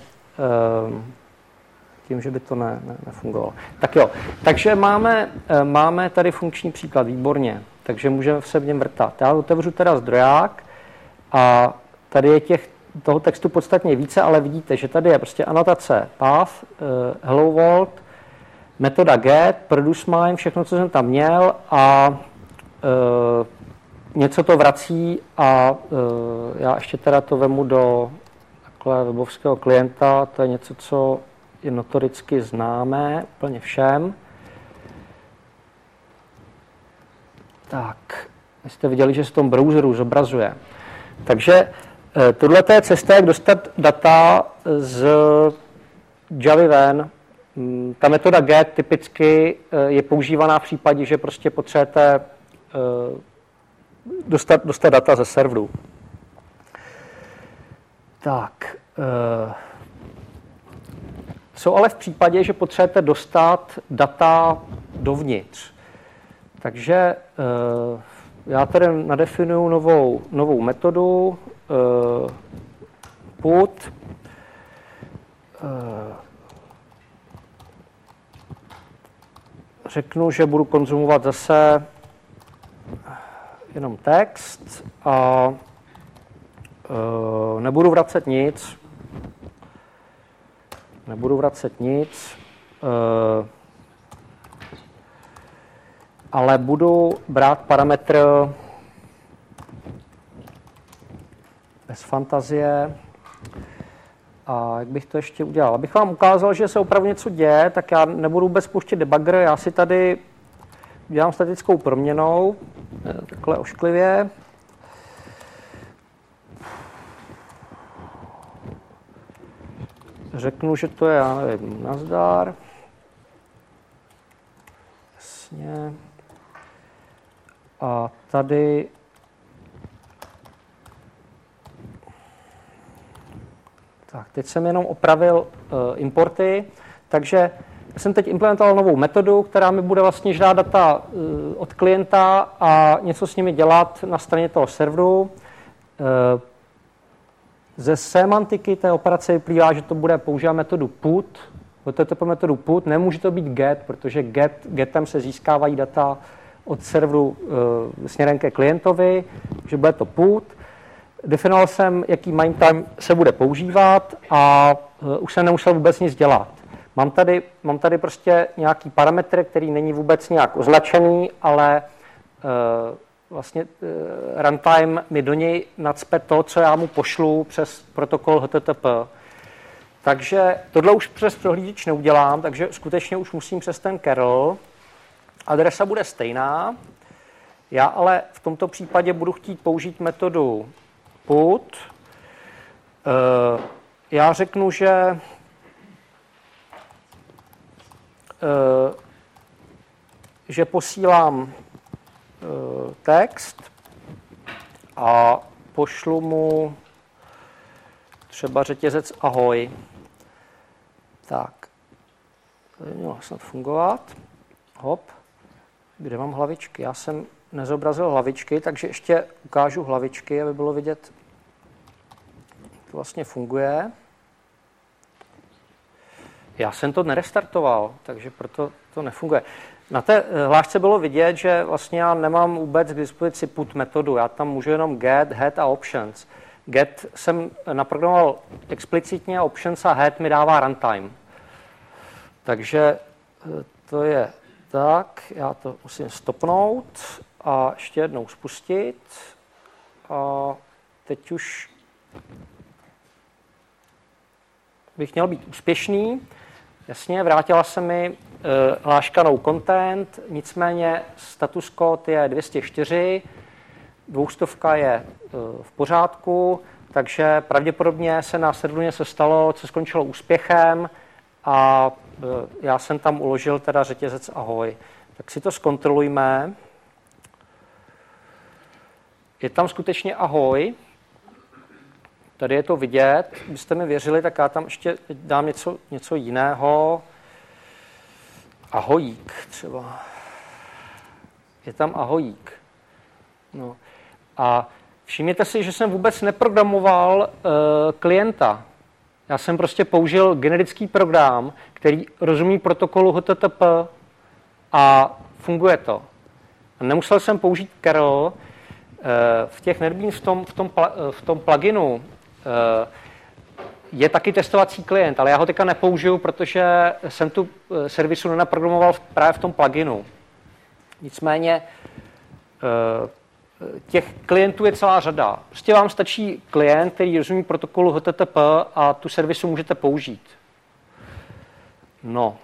tím, že by to ne, ne, nefungovalo. Tak jo, takže máme, máme tady funkční příklad, výborně. Takže můžeme se v něm vrtat. Já otevřu teda zdroják a tady je těch, toho textu podstatně více, ale vidíte, že tady je prostě anotace path, hello world, metoda get, produce mime, všechno, co jsem tam měl a e, něco to vrací a e, já ještě teda to vemu do takhle webovského klienta, to je něco, co je notoricky známé úplně všem. Tak, vy jste viděli, že se v tom browseru zobrazuje. Takže e, tohle je cesta, jak dostat data z Javy ven. Ta metoda get typicky je používaná v případě, že prostě potřebujete dostat, dostat data ze serveru. Tak. Co ale v případě, že potřebujete dostat data dovnitř? Takže já tady nadefinuju novou, novou metodu put řeknu, že budu konzumovat zase jenom text a uh, nebudu vracet nic. Nebudu vracet nic. Uh, ale budu brát parametr bez fantazie. A jak bych to ještě udělal? Abych vám ukázal, že se opravdu něco děje, tak já nebudu vůbec pouštět debugger, já si tady udělám statickou proměnou, takhle ošklivě. Řeknu, že to je, já nevím, nazdar. Jasně. A tady tak, teď jsem jenom opravil uh, importy, takže jsem teď implementoval novou metodu, která mi bude vlastně žádat data uh, od klienta a něco s nimi dělat na straně toho serveru. Uh, Ze semantiky té operace vyplývá, že to bude používat metodu put, H T T P metodu put, nemůže to být get, protože get, getem se získávají data od serveru e, směrem ke klientovi, že bude to put. Definoval jsem, jaký main time se bude používat a e, už jsem nemusel vůbec nic dělat. Mám tady, mám tady prostě nějaký parametr, který není vůbec nějak označený, ale e, vlastně e, runtime mi do něj nacpe to, co já mu pošlu přes protokol H T T P. Takže tohle už přes prohlížeč neudělám, takže skutečně už musím přes ten curl. Adresa bude stejná, já ale v tomto případě budu chtít použít metodu put. E, já řeknu, že e, že posílám e, text a pošlu mu třeba řetězec ahoj. Tak, to by mělo snad fungovat. Hop, kde mám hlavičky? Já jsem nezobrazil hlavičky, takže ještě ukážu hlavičky, aby bylo vidět, jak to vlastně funguje. Já jsem to nerestartoval, takže proto to nefunguje. Na té hlášce bylo vidět, že vlastně já nemám vůbec k dispozici put metodu. Já tam můžu jenom get, head a options. Get jsem naprogramoval explicitně, options a head mi dává runtime. Takže to je tak, já to musím stopnout a ještě jednou spustit. A teď už bych měl být úspěšný. Jasně, vrátila se mi e, hláška no content, nicméně status kód je dvě stě čtyři, dvoustovka je e, v pořádku, takže pravděpodobně se na serveru něco stalo, co skončilo úspěchem a e, já jsem tam uložil teda řetězec ahoj. Tak si to zkontrolujme. Je tam skutečně ahoj. Tady je to vidět. Kdybyste mi věřili, tak já tam ještě dám něco, něco jiného. Ahojík třeba. Je tam ahojík. No. A všimněte si, že jsem vůbec neprogramoval uh, klienta. Já jsem prostě použil generický program, který rozumí protokolu H T T P a funguje to. A nemusel jsem použít curl. Uh, v těch NetBeans v tom, v tom, v tom pluginu uh, je taky testovací klient, ale já ho teďka nepoužiju, protože jsem tu servisu nenaprogramoval právě v tom pluginu. Nicméně uh, těch klientů je celá řada. Prostě vám stačí klient, který rozumí protokolu H T T P a tu servisu můžete použít. No.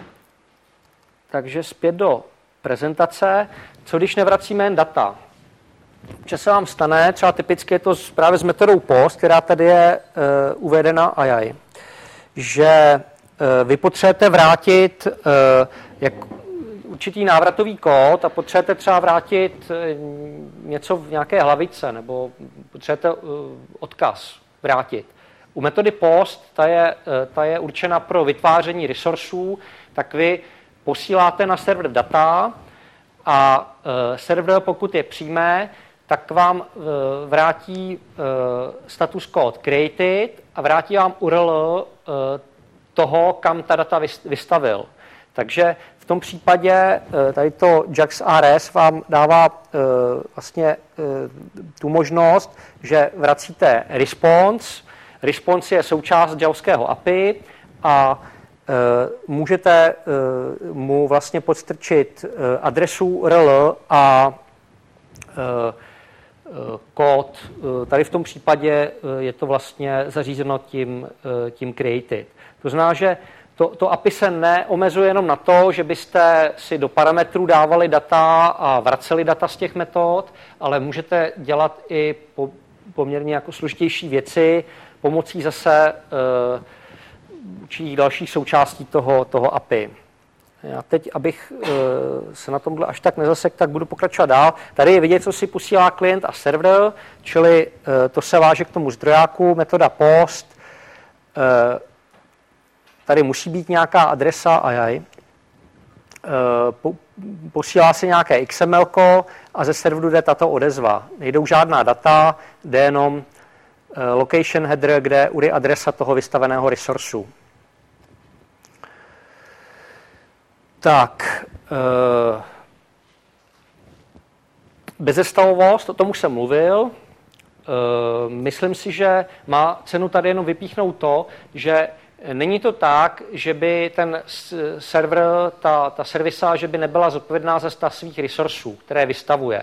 Takže zpět do prezentace. Co když nevracíme jen data? Co se vám stane, třeba typicky je to právě s metodou post, která tady je uh, uvedena A I, že uh, vy potřebujete vrátit uh, jak určitý návratový kód a potřebujete třeba vrátit něco v nějaké hlavice nebo potřebujete odkaz vrátit. U metody post, ta je, ta je určena pro vytváření resursů, tak vy posíláte na server data a server, pokud je přijme, tak vám vrátí status code created a vrátí vám U R L toho, kam ta data vystavil. Takže v tom případě tady to JAX R S vám dává vlastně tu možnost, že vracíte response. Response je součást javského A P I a můžete mu vlastně podstrčit adresu U R L a kód. Tady v tom případě je to vlastně zařízeno tím, tím created. To znamená, že To, to A P I se neomezuje jenom na to, že byste si do parametrů dávali data a vraceli data z těch metod, ale můžete dělat i po, poměrně jako složitější věci pomocí zase uh, určitých dalších součástí toho, toho A P I. Já teď, abych uh, se na tomhle až tak nezasek, tak budu pokračovat dál. Tady je vidět, co si posílá klient a server, čili uh, to se váže k tomu zdrojáku, metoda post. Uh, Tady musí být nějaká adresa A I. Posílá se nějaké X M L ko a ze serveru jde tato odezva. Nejdou žádná data, jde jenom location header, kde je U R I adresa toho vystaveného resourcu. Tak, bezestavovost, o tom už jsem mluvil. Myslím si, že má cenu tady jenom vypíchnout to, že není to tak, že by ten server, ta, ta servisa, že by nebyla zodpovědná za stav svých resursů, které vystavuje.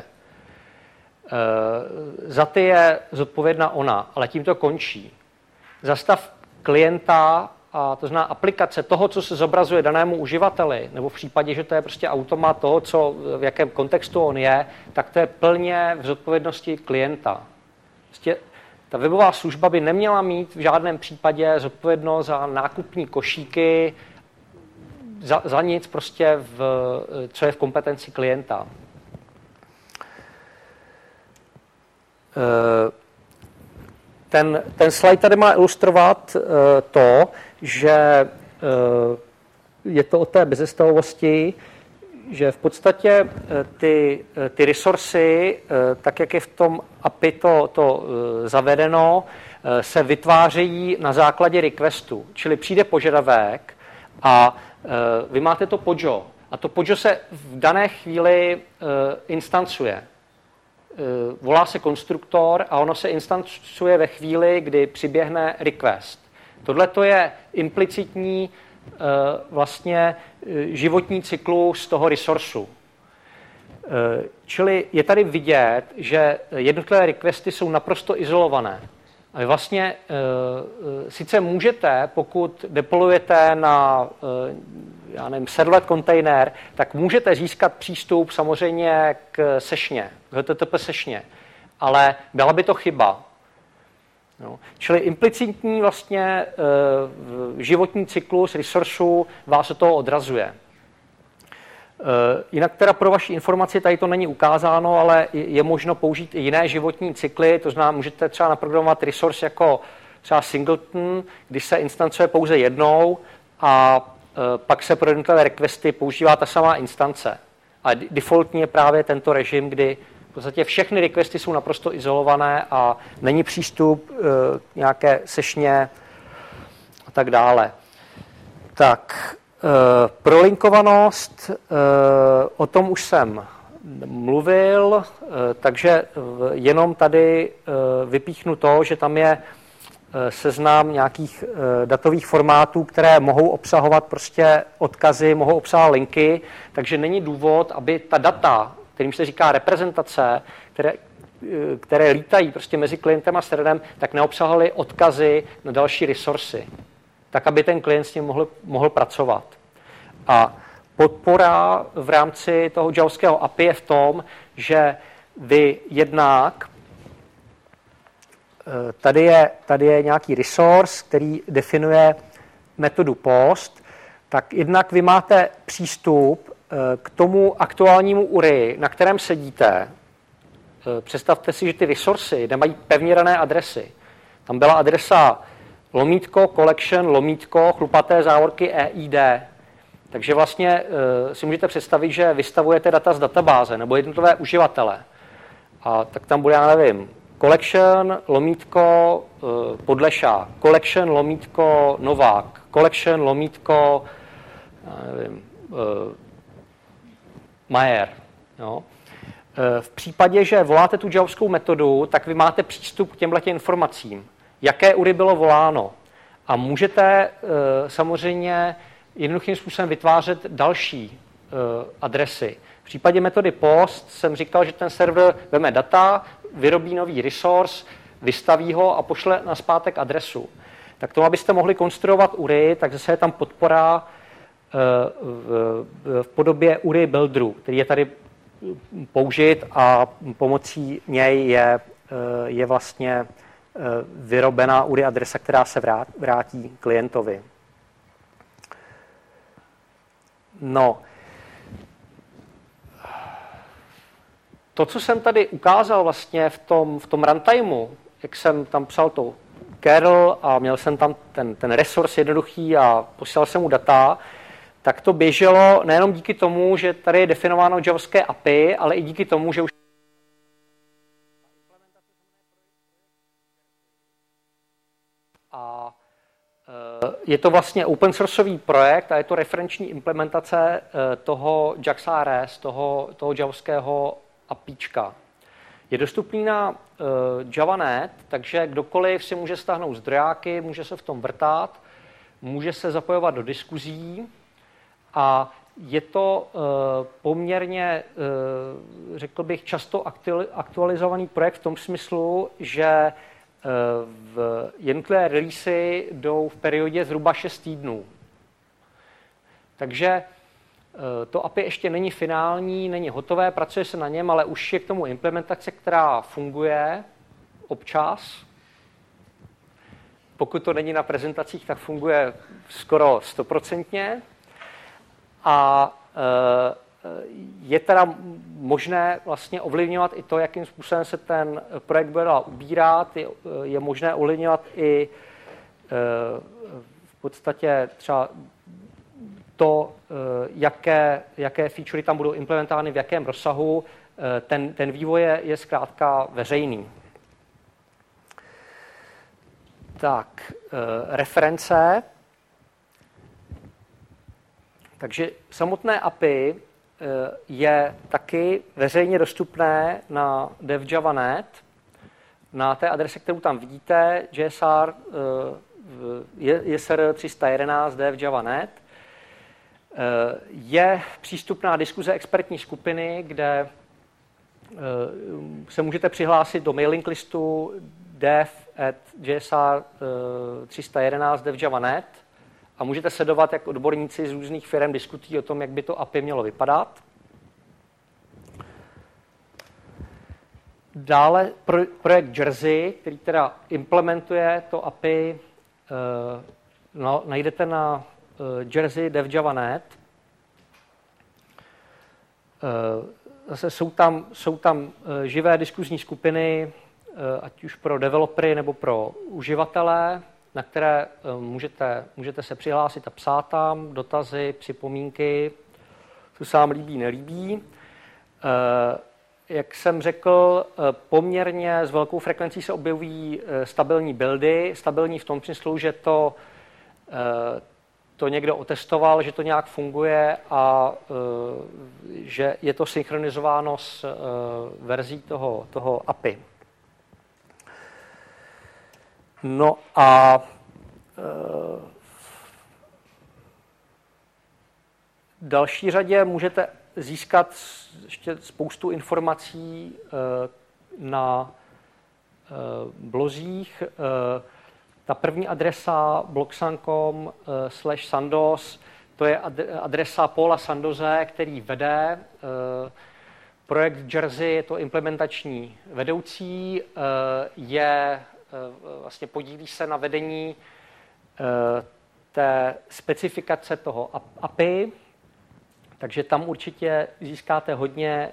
Za ty je zodpovědná ona, ale tím to končí. Za stav klienta, a to znamená aplikace toho, co se zobrazuje danému uživateli, nebo v případě, že to je prostě automat toho, co, v jakém kontextu on je, tak to je plně v zodpovědnosti klienta. Prostě ta webová služba by neměla mít v žádném případě zodpovědnost za nákupní košíky, za, za nic prostě, v, co je v kompetenci klienta. Ten, ten slide tady má ilustrovat to, že je to o té bezestavovosti, že v podstatě ty, ty resursy, tak jak je v tom A P I to, to zavedeno, se vytvářejí na základě requestu. Čili přijde požadavek a vy máte to podžo. A to podžo se v dané chvíli instancuje. Volá se konstruktor a ono se instancuje ve chvíli, kdy přiběhne request. Tohle to je implicitní vlastně životní cyklus toho resourcu. Čili je tady vidět, že jednotlivé requesty jsou naprosto izolované. A vy vlastně sice můžete, pokud deployujete na já nevím, servlet kontejner, tak můžete získat přístup samozřejmě k sešně, k H T T P sešně, ale byla by to chyba. No. Čili implicitní vlastně e, životní cyklus resourců vás od toho odrazuje. E, jinak teda pro vaši informaci, tady to není ukázáno, ale je možno použít i jiné životní cykly, to znamená, můžete třeba naprogramovat resource jako třeba singleton, když se instancuje pouze jednou a e, pak se pro jednotlivé requesty používá ta samá instance. A defaultní je právě tento režim, kdy v podstatě všechny requesty jsou naprosto izolované a není přístup e, nějaké sešně a tak dále. Tak, e, prolinkovanost, e, o tom už jsem mluvil, e, takže jenom tady e, vypíchnu to, že tam je e, seznam nějakých e, datových formátů, které mohou obsahovat prostě odkazy, mohou obsahovat linky, takže není důvod, aby ta data, kterým se říká reprezentace, které, které lítají prostě mezi klientem a serverem, tak neobsahovaly odkazy na další resursy, tak aby ten klient s ním mohl, mohl pracovat. A podpora v rámci toho javského A P I je v tom, že vy jednak, tady je, tady je nějaký resource, který definuje metodu post, tak jednak vy máte přístup k tomu aktuálnímu U R I, na kterém sedíte. Představte si, že ty resursy nemají pevně dané adresy. Tam byla adresa lomítko, collection, lomítko, chlupaté závorky E I D. Takže vlastně si můžete představit, že vystavujete data z databáze nebo jednotlivé uživatele. A tak tam bude, já nevím, collection, lomítko, Podlešák, collection, lomítko, Novák, collection, lomítko, já nevím, Majer. Jo. V případě, že voláte tu javskou metodu, tak vy máte přístup k těmhle informacím. Jaké U R I bylo voláno. A můžete samozřejmě jednoduchým způsobem vytvářet další adresy. V případě metody post jsem říkal, že ten server veme data, vyrobí nový resource, vystaví ho a pošle nazpátek adresu. Tak tomu, abyste mohli konstruovat U R I, tak zase je tam podpora v podobě U R I builderu, který je tady použit a pomocí něj je, je vlastně vyrobená U R I adresa, která se vrátí klientovi. No, to, co jsem tady ukázal vlastně v tom, v tom runtimeu, jak jsem tam psal to curl a měl jsem tam ten, ten resource jednoduchý a posílal jsem mu data, tak to běželo nejenom díky tomu, že tady je definováno javské A P I, ale i díky tomu, že už Je to vlastně open sourceový projekt a je to referenční implementace toho JAX-A-R-E S, toho, toho javského APIčka. Je dostupný na Java tečka net, takže kdokoliv si může stáhnout zdrojáky, může se v tom vrtat, může se zapojovat do diskuzí a je to poměrně, řekl bych, často aktualizovaný projekt v tom smyslu, že v jednotlivé releasy jdou v periodě zhruba šest týdnů. Takže to A P I ještě není finální, není hotové, pracuje se na něm, ale už je k tomu implementace, která funguje občas. Pokud to není na prezentacích, tak funguje skoro stoprocentně. A je teda možné vlastně ovlivňovat i to, jakým způsobem se ten projekt bude dál ubírat. Je, je možné ovlivňovat i v podstatě třeba to, jaké, jaké featurey tam budou implementovány, v jakém rozsahu. Ten, ten vývoj je, je zkrátka veřejný. Tak, reference. Takže samotné A P I je taky veřejně dostupné na dev java tečka net. Na té adrese, kterou tam vidíte, J S R J S R tři sta jedenáct dev java tečka net. Je přístupná diskuze expertní skupiny, kde se můžete přihlásit do mailing listu dev at J S R tři sta jedenáct dev java tečka net a můžete sledovat, jak odborníci z různých firm diskutují o tom, jak by to A P I mělo vypadat. Dále projekt Jersey, který teda implementuje to A P I, no, najdete na Jersey dev java tečka net. Zase jsou tam, jsou tam živé diskuzní skupiny, ať už pro developery nebo pro uživatele, na které můžete, můžete se přihlásit a psát tam dotazy, připomínky, co se vám líbí, nelíbí. Jak jsem řekl, poměrně s velkou frekvencí se objevují stabilní buildy. Stabilní v tom smyslu, že to, to někdo otestoval, že to nějak funguje a že je to synchronizováno s verzí toho, toho A P I. No a v další řadě můžete získat ještě spoustu informací na blozích. Ta první adresa blogsan tečka com slash sandos, to je adresa Paula Sandoze, který vede projekt Jersey, je to implementační vedoucí, je vlastně podílí se na vedení té specifikace toho A P I, takže tam určitě získáte hodně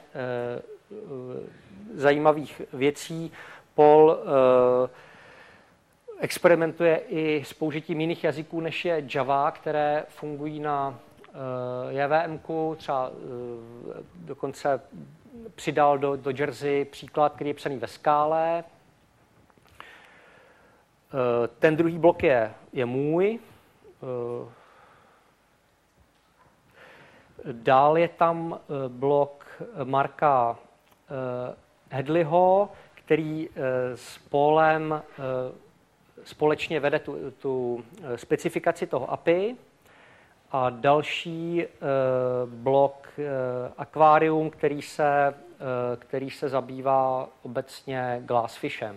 zajímavých věcí. Paul experimentuje i s použitím jiných jazyků, než je Java, které fungují na J V M ku, třeba dokonce přidal do, do Jersey příklad, který je psaný ve skále. Ten druhý blok je, je můj. Dál je tam blok Marka Hedleyho, který s Paulem společně vede tu, tu specifikaci toho A P I. A další blok Aquarium, který se, který se zabývá obecně Glassfishem.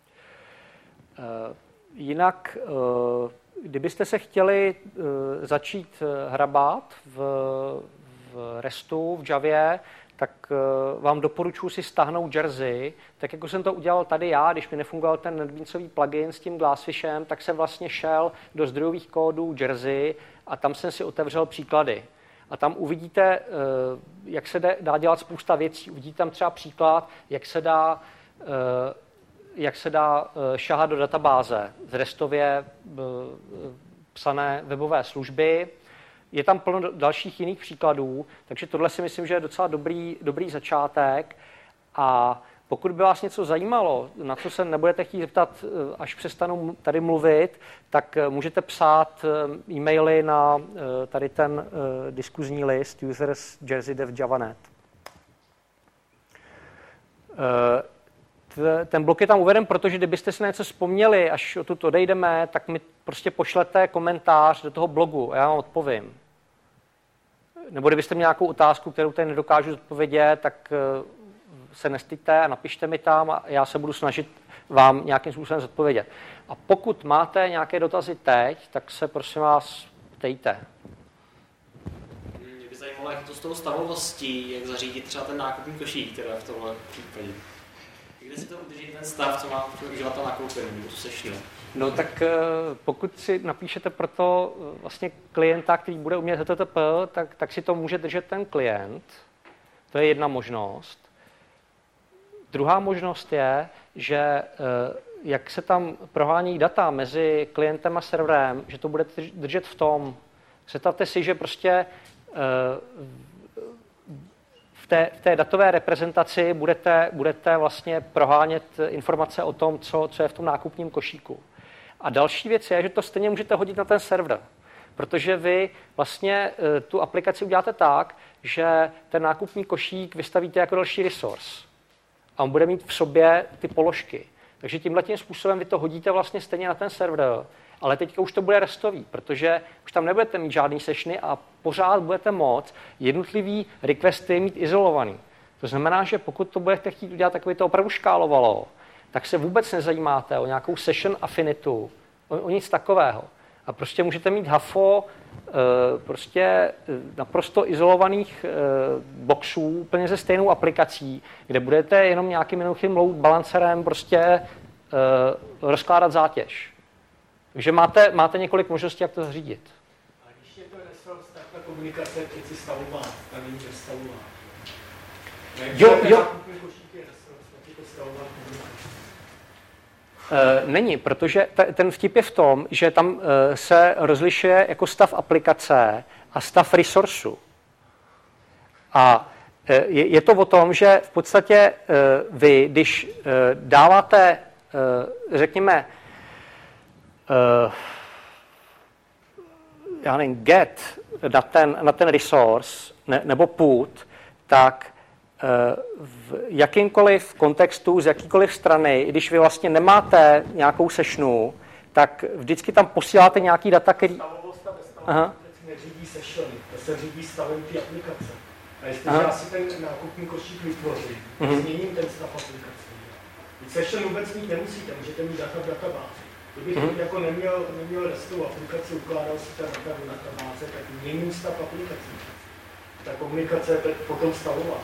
Jinak, kdybyste se chtěli začít hrabat v, v RESTu, v Javě, tak vám doporučuji si stáhnout Jersey. Tak jako jsem to udělal tady já, když mi nefungoval ten NetBeansový plugin s tím Glassfishem, tak jsem vlastně šel do zdrojových kódů Jersey a tam jsem si otevřel příklady. A tam uvidíte, jak se dá dělat spousta věcí. Uvidíte tam třeba příklad, jak se dá jak se dá šahat do databáze z restově psané webové služby. Je tam plno dalších jiných příkladů, takže tohle si myslím, že je docela dobrý, dobrý začátek. A pokud by vás něco zajímalo, na co se nebudete chtít zeptat, až přestanu tady mluvit, tak můžete psát e-maily na tady ten diskuzní list users jersey dev java tečka net. Ten blok je tam uveden, protože kdybyste si na něco vzpomněli, až odtud odejdeme, tak mi prostě pošlete komentář do toho blogu a já vám odpovím. Nebo kdybyste měli nějakou otázku, kterou tady nedokážu odpovědět, tak se nestyďte a napište mi tam a já se budu snažit vám nějakým způsobem zodpovědět. A pokud máte nějaké dotazy teď, tak se prosím vás ptejte. Mě by zajímalo, jak to s tou stavovostí, jak zařídit třeba ten nákupní košík, teda v tomhle případě. Kde si to udrží ten stav, co má uživatel nakoupený, nebo to sešlo? No tak pokud si napíšete pro to vlastně klienta, který bude umět H T T P, tak, tak si to může držet ten klient. To je jedna možnost. Druhá možnost je, že jak se tam prohání data mezi klientem a serverem, že to budete držet v tom. Představte si, že prostě v té, v té datové reprezentaci budete, budete vlastně prohánět informace o tom, co, co je v tom nákupním košíku. A další věc je, že to stejně můžete hodit na ten server, protože vy vlastně tu aplikaci uděláte tak, že ten nákupní košík vystavíte jako další resource a on bude mít v sobě ty položky. Takže tímhletím způsobem vy to hodíte vlastně stejně na ten server, ale teďka už to bude restový, protože už tam nebudete mít žádný sessiony a pořád budete moct jednotlivý requesty mít izolovaný. To znamená, že pokud to budete chtít udělat, tak by to opravdu škálovalo, tak se vůbec nezajímáte o nějakou session affinitu, o, o nic takového. A prostě můžete mít hafo e, prostě naprosto izolovaných e, boxů, úplně se stejnou aplikací, kde budete jenom nějakým jednoduchým load balancerem prostě e, rozkládat zátěž. Takže máte, máte několik možností, jak to zařídit. A když je to resource, tak ta komunikace je přeci stavová, ta není přestavová. Jo, jo. Uh, není, protože t- ten vtip je v tom, že tam uh, se rozlišuje jako stav aplikace a stav resourceu. A uh, je, je to o tom, že v podstatě uh, vy, když uh, dáváte, uh, řekněme, uh, já nevím, get na ten, na ten resource ne, nebo put, tak v jakýmkoliv kontextu, z jakýkoliv strany, i když vy vlastně nemáte nějakou sessionu, tak vždycky tam posíláte nějaký data, který... Stavovost a bezstavovost neřídí sessiony, to se řídí stavem té aplikace. A jestliže já si ten nákupní košík vytvořím, mm-hmm. změním ten stav aplikace. Session vůbec mít nemusíte, můžete mít data v databázi. Kdybych mm-hmm. jako neměl, neměl restovou aplikaci, ukládal si ta data do databáze, tak měním stav aplikace. Ta komunikace je potom stavová.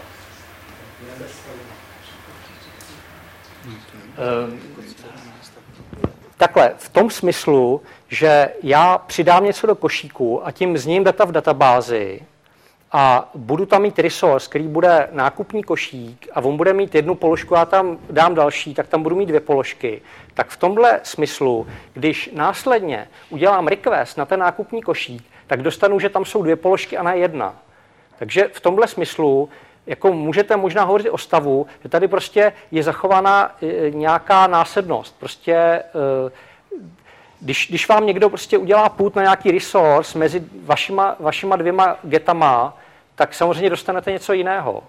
Takhle, v tom smyslu, že já přidám něco do košíku a tím zním data v databázi a budu tam mít resource, který bude nákupní košík a on bude mít jednu položku, já tam dám další, tak tam budu mít dvě položky. Tak v tomhle smyslu, když následně udělám request na ten nákupní košík, tak dostanu, že tam jsou dvě položky a ne jedna. Takže v tomhle smyslu jako můžete možná hovořit o stavu, že tady prostě je zachována nějaká následnost. Prostě, když, když vám někdo prostě udělá put na nějaký resource mezi vašima, vašima dvěma getama, tak samozřejmě dostanete něco jiného.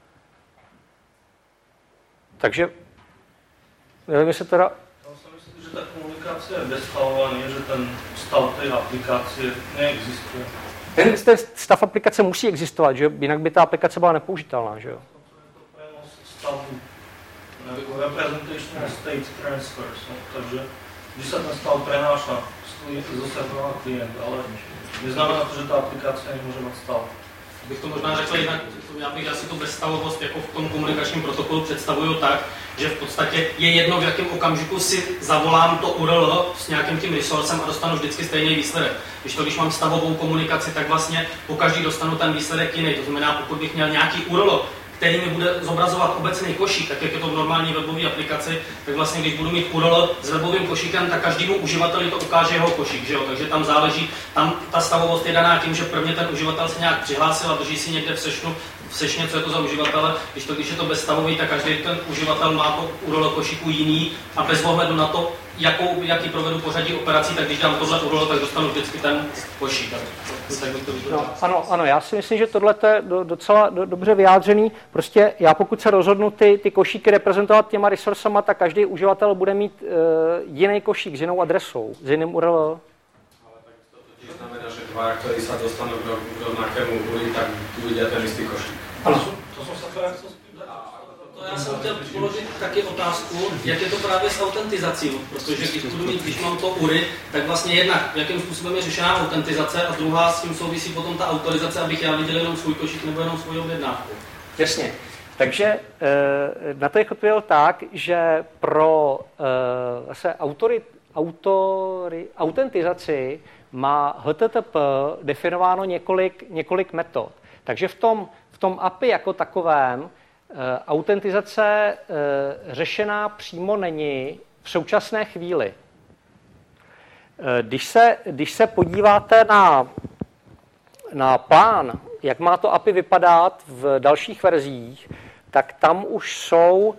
Takže, nevím, jestli teda... Já si myslím, že ta komunikace je bezstavovaná, že ten stav té aplikace neexistuje. Ten, ten stav aplikace musí existovat, že? Jinak by ta aplikace byla nepoužitelná, že jo? Stavu, nebo representation state transfers, takže když se ten stav prenáša zo servera na klient, ale neznamená to, že ta aplikace nemůže mít stav. Bych to možná řekl jinak, já bych asi tu bezstavovost jako v tom komunikačním protokolu představuju tak, že v podstatě je jedno, v jakém okamžiku si zavolám to U R L s nějakým tím resourcem a dostanu vždycky stejný výsledek. Když to, když mám stavovou komunikaci, tak vlastně po každý dostanu ten výsledek jiný. To znamená, pokud bych měl nějaký U R L, který mi bude zobrazovat obecný košík, tak jak je to v normální webové aplikaci, tak vlastně když budu mít U R L s webovým košíkem, tak každému uživateli to ukáže jeho košík, že jo? Takže tam záleží, tam ta stavovost je daná tím, že prvně ten uživatel se nějak přihlásil a drží si někde v sešnu, v sešně, co je to za uživatele, když to, když je to bezstavový, tak každý ten uživatel má to U R L košíku jiný a bez ohledu na to, jakou, jaký provedu pořadí operací, tak když dám tohle U R L, tak dostanu vždycky ten košík. Tak, tak to no, ano, ano, já si myslím, že tohle je docela dobře vyjádřený. Prostě já pokud se rozhodnu ty, ty košíky reprezentovat těma resursama, tak každý uživatel bude mít uh, jiný košík s jinou adresou, s jiným U R L. Ale tak to totiž znamená, že dva, ktorí sa dostanú k rovnakému U R L, tak tu vidia ten istý košík. Ano. To jsem se to jak to To já jsem chtěl položit taky otázku, jak je to právě s autentizací, protože když, budu mít, když mám to U R I, tak vlastně jednak, jakým způsobem je řešená autentizace a druhá s tím souvisí potom ta autorizace, abych já viděl jenom svůj košík nebo jenom svou objednávku. Jasně. Takže na to je odpověděl tak, že pro zase autory, autory, autentizaci má H T T P definováno několik, několik metod. Takže v tom, v tom A P I jako takovém autentizace řešená přímo není v současné chvíli. Když se, když se podíváte na, na plán, jak má to A P I vypadat v dalších verzích, tak tam už jsou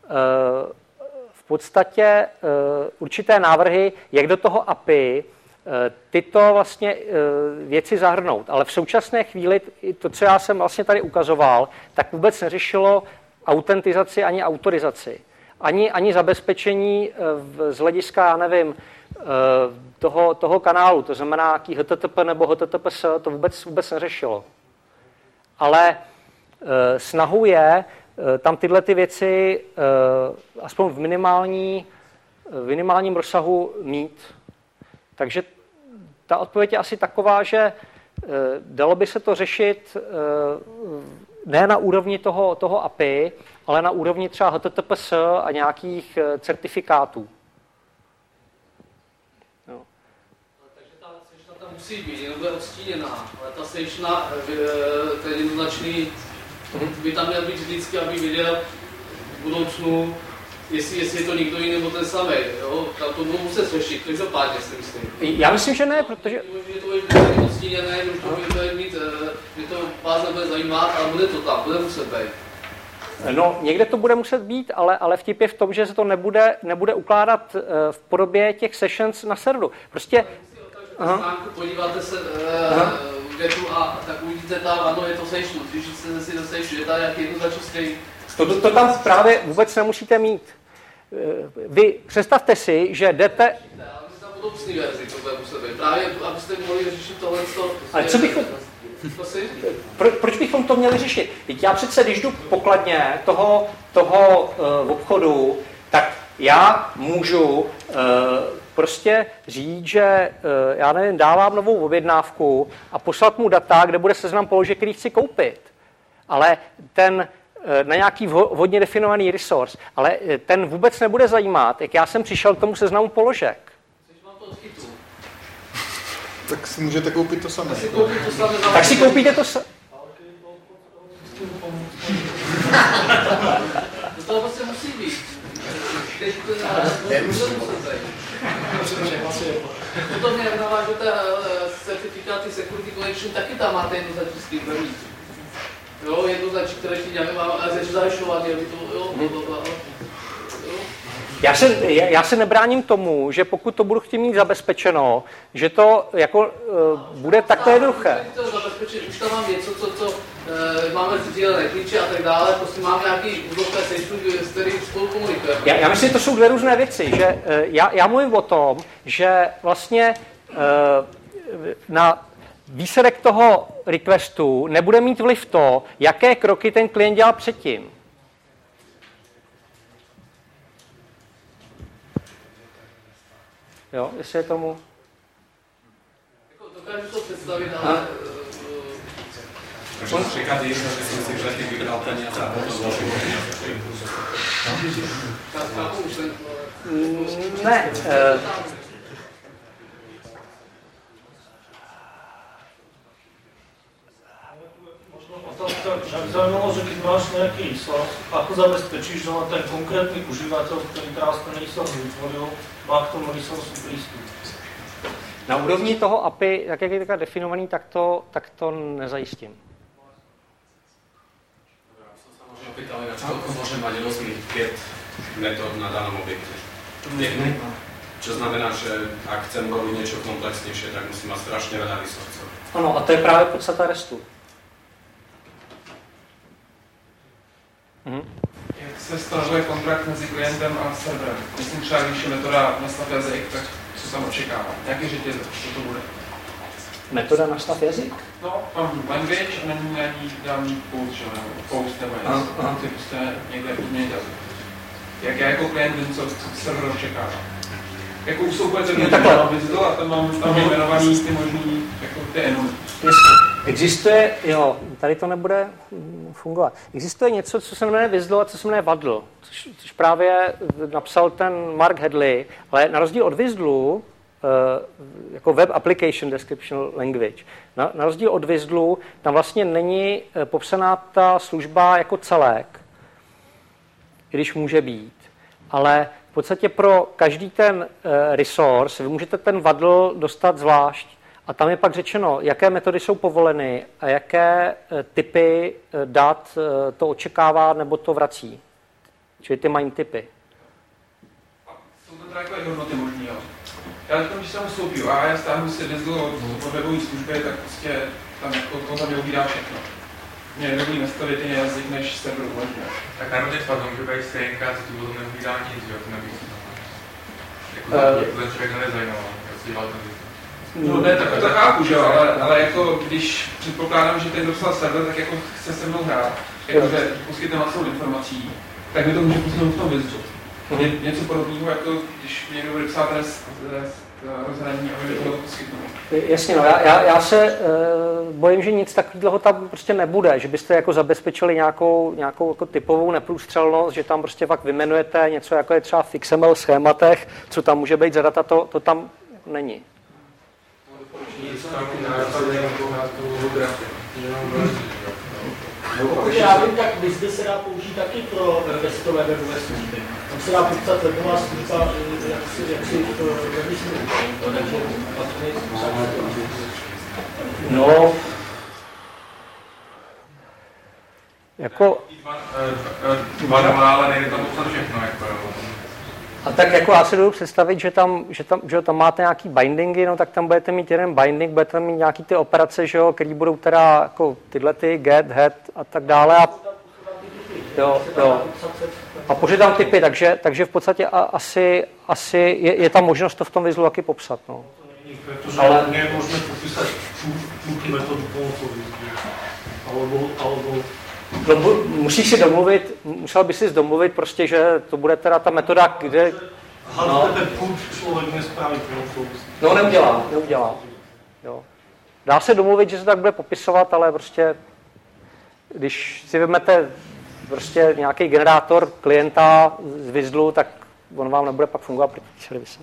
v podstatě určité návrhy, jak do toho A P I tyto vlastně věci zahrnout. Ale v současné chvíli to, co já jsem vlastně tady ukazoval, tak vůbec neřešilo autentizaci ani autorizaci. Ani, ani zabezpečení z hlediska, já nevím, toho, toho kanálu, to znamená nějaký H T T P nebo H T T P S, to vůbec, vůbec neřešilo. Ale snahou je tam tyhle ty věci aspoň v, minimální, v minimálním rozsahu mít. Takže ta odpověď je asi taková, že dalo by se to řešit ne na úrovni toho, toho A P I, ale na úrovni třeba H T T P S a nějakých certifikátů. No. Takže ta sešna tam musí být, jenom bude odstíněná, ale ta sešna, ten jednoznačný, by tam měl být vždycky, aby viděl v budoucnu, Jestli, jestli je to někdo jiný nebo ten samý, jo? Tam to budou muset řešit, každopádně si myslím. Já myslím, že ne, protože... Je to bude odstíněné, že to bude mít, že to vás nebude zajímat, ale bude to tam, bude muset být. No, někde to bude muset být, ale, ale vtip je v tom, že se to nebude, nebude ukládat v podobě těch sessions na serveru. Prostě... Na stránku podíváte se uh, větu a tak uvidíte tam, ano, je to session, když jste si to session, je tady jak jednoznačně stejný. To, to, to tam právě vůbec nemusíte mít. Vy představte si, že jdete... Ale tam budou psný verzi, to bude muset být. Právě, abyste mohli řešit tohle. Ale co bychom... Pro, proč bychom to měli řešit? Teď já přece, když jdu pokladně toho, toho uh, obchodu, tak já můžu uh, prostě říct, že uh, já nevím, dávám novou objednávku a poslat mu data, kde bude seznam položek, který chci koupit. Ale ten na nějaký vhodně definovaný resource, ale ten vůbec nebude zajímat, jak já jsem přišel k tomu seznamu položek. Tak si můžete koupit to samé. Tak si koupíte to samé. To prostě musí být. Potom mě navážete certifikáty Security Collection, taky tam máte jednoznačný první. Jo, jednoznačný, které ti nějaké mám, ale zajišťovat, aby to, jo, jo. Já se, já se nebráním tomu, že pokud to budu chtít mít zabezpečeno, že to jako uh, bude takhle jednoduché. Už tam mám něco, co, co uh, máme sdílené klíče a tak dále, prostě mám nějaký úzovké sešnu, s kterým spolu komunikujeme. Já, já myslím, že to jsou dvě různé věci. Že, uh, já, já mluvím o tom, že vlastně uh, na výsledek toho requestu nebude mít vliv to, jaké kroky ten klient dělal předtím. Jo, jestli je tomu... Dokážu to představit, ale... Takže například je, že si myslím, že ty vybral peníze a potom zložil. Ne. by zajímalo, že když máš nějaký resource, ako zabezpečíš, že na ten konkrétní uživatel, který teraz ten resource vytvoril, má k tomu resource přístup? Na úrovni toho A P I, jak je teďka definovaný, tak to, tak to nezajistím. Dobre, som sa možno opýtal, koľko môže mať rôznych pět metód na danom objekte. Čo znamená, že ak chcem robiť niečo komplexnejšie, tak musím mať strašne veľa resursov. Ano, a to je právě podstata restu. Mhm. Jak se stanovuje kontrakt mezi klientem a serverem? Myslím třeba, když je metoda nastav jazyk, tak co tam očekává? Jaký řetězec, co to bude? Metoda nastav jazyk? No, mám language a na ní na ní dám post, že nebo post nebo něco. Ty prostě někde změnit jazyk. Jak já jako klient vím, co server očekává? Jako už jsou úplně celý no, a tam mám tam je jmenovaný ty možný, jako ty enum. Jasně. Existuje, jo, tady to nebude fungovat. Existuje něco, co se jmenuje Vizsla a co se jmenuje Waddle, což, což právě napsal ten Mark Hadley, ale na rozdíl od Vizslu, jako Web Application Description Language, na, na rozdíl od Vizslu, tam vlastně není popsaná ta služba jako celek, když může být, ale v podstatě pro každý ten resource vy můžete ten Waddle dostat zvlášť. A tam je pak řečeno, jaké metody jsou povoleny a jaké typy dat to očekává nebo to vrací. Čili ty main typy. A jsou to teda takové hodnoty možný, jo? Já teď, když tam vstoupím a já stáhnu si Vizslu od webové služby, tak prostě tam jako to tam neubírá všechno. Mě je dobrý nastavit jiný jazyk, než server umožňuje. Tak najednou teď může být stejnka, co tu potom neubírá nic, jo? To nevíc. Jako to ten člověk nezajímavá, jak si dělal ten No ne, tak to chápu, že jo, ale, ale jako když předpokládám, že ten dostal server, tak jako chce se mnou hrát, jakože poskytne masou informací, tak mi to může poskytnout v tom Vizslu. Ně, něco podobného, jako když mě někdo bude psát rest, rest rozhraní, aby mi to poskytnout. Jasně, no, já, já, já se uh, bojím, že nic takového tam prostě nebude, že byste jako zabezpečili nějakou, nějakou jako typovou neprůstřelnost, že tam prostě fakt vyjmenujete něco, jako je třeba v X M L schématech, co tam může být za data, to, to tam není. Pokud já vím, tak Vizsla se dá použít taky pro testové webové služby. Tam se dá popsat webová služba, jak si, jak si to webový služby. No, jako... Dva dva, ale nejde tam popsat všechno, jako A tak jako já si dovedu představit, že tam, že tam, že tam máte nějaký bindingy, no tak tam budete mít jeden binding, budete mít nějaký ty operace, že jo, který budou teda jako tyhle ty get, head a tak dále. A, jo, jo. A pořádám typy, takže, takže v podstatě a, asi, asi je, je tam možnost to v tom Vizslu taky popsat. No. Protože ale nie je možné popísať tú metodu pomocou Vizslu. Alebo, alebo No, musíš si domluvit, musel by si domluvit prostě, že to bude teda ta metoda, kde... No, ten pult člověk nespraví pomocou Vizslu. No, neudělá, neudělá. Jo. Dá se domluvit, že se tak bude popisovat, ale prostě, když si vezmete prostě nějaký generátor klienta z Vizslu, tak on vám nebude pak fungovat proti servise.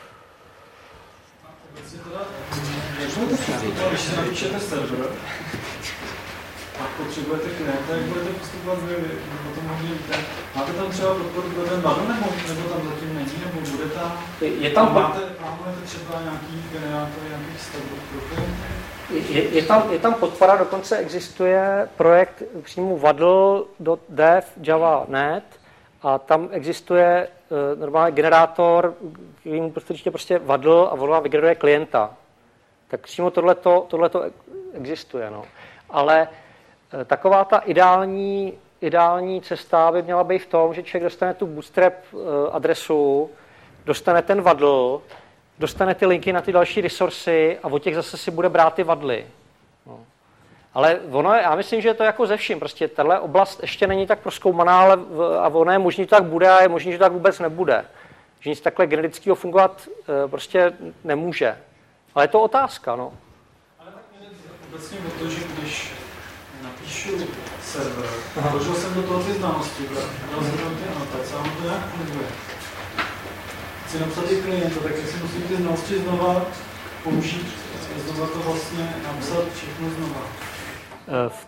Když se napíšete server, pak potřebujete klienta, jak budete postupovat vy, potom můžete. Máte tam třeba podporu pro ten Waddle, nebo, nebo tam zatím není, nebo bude tam? Je tam máte, plánujete třeba nějaký generátor, nějakých stavů pro klienty? Je, je, tam, je tam podpora, dokonce existuje projekt přímo waddle tečka dev java tečka net a tam existuje uh, normální generátor, který mu prostě, prostě Waddle a on vám vygeneruje klienta. Tak přímo tohleto, tohleto existuje. No. Ale uh, taková ta ideální, ideální cesta by měla být v tom, že člověk dostane tu bootstrap uh, adresu, dostane ten Waddle, dostane ty linky na ty další resursy a od těch zase si bude brát ty Waddly. No. Ale ono, já myslím, že je to jako ze vším. Prostě tahle oblast ještě není tak prozkoumaná, ale v, a ono je možný, že to tak bude a je možný, že to tak vůbec nebude. Že nic takhle generického fungovat e, prostě nemůže. Ale je to otázka, no. Ale tak mě obecně o to, že když napíšu server, vložil jsem do toho ty znalosti, dal jsem tam ty anotace a on to nějak funguje. Chci napsat i klienta, tak si musím ty znalosti znova použít, znova to vlastně napsat všechno znova. V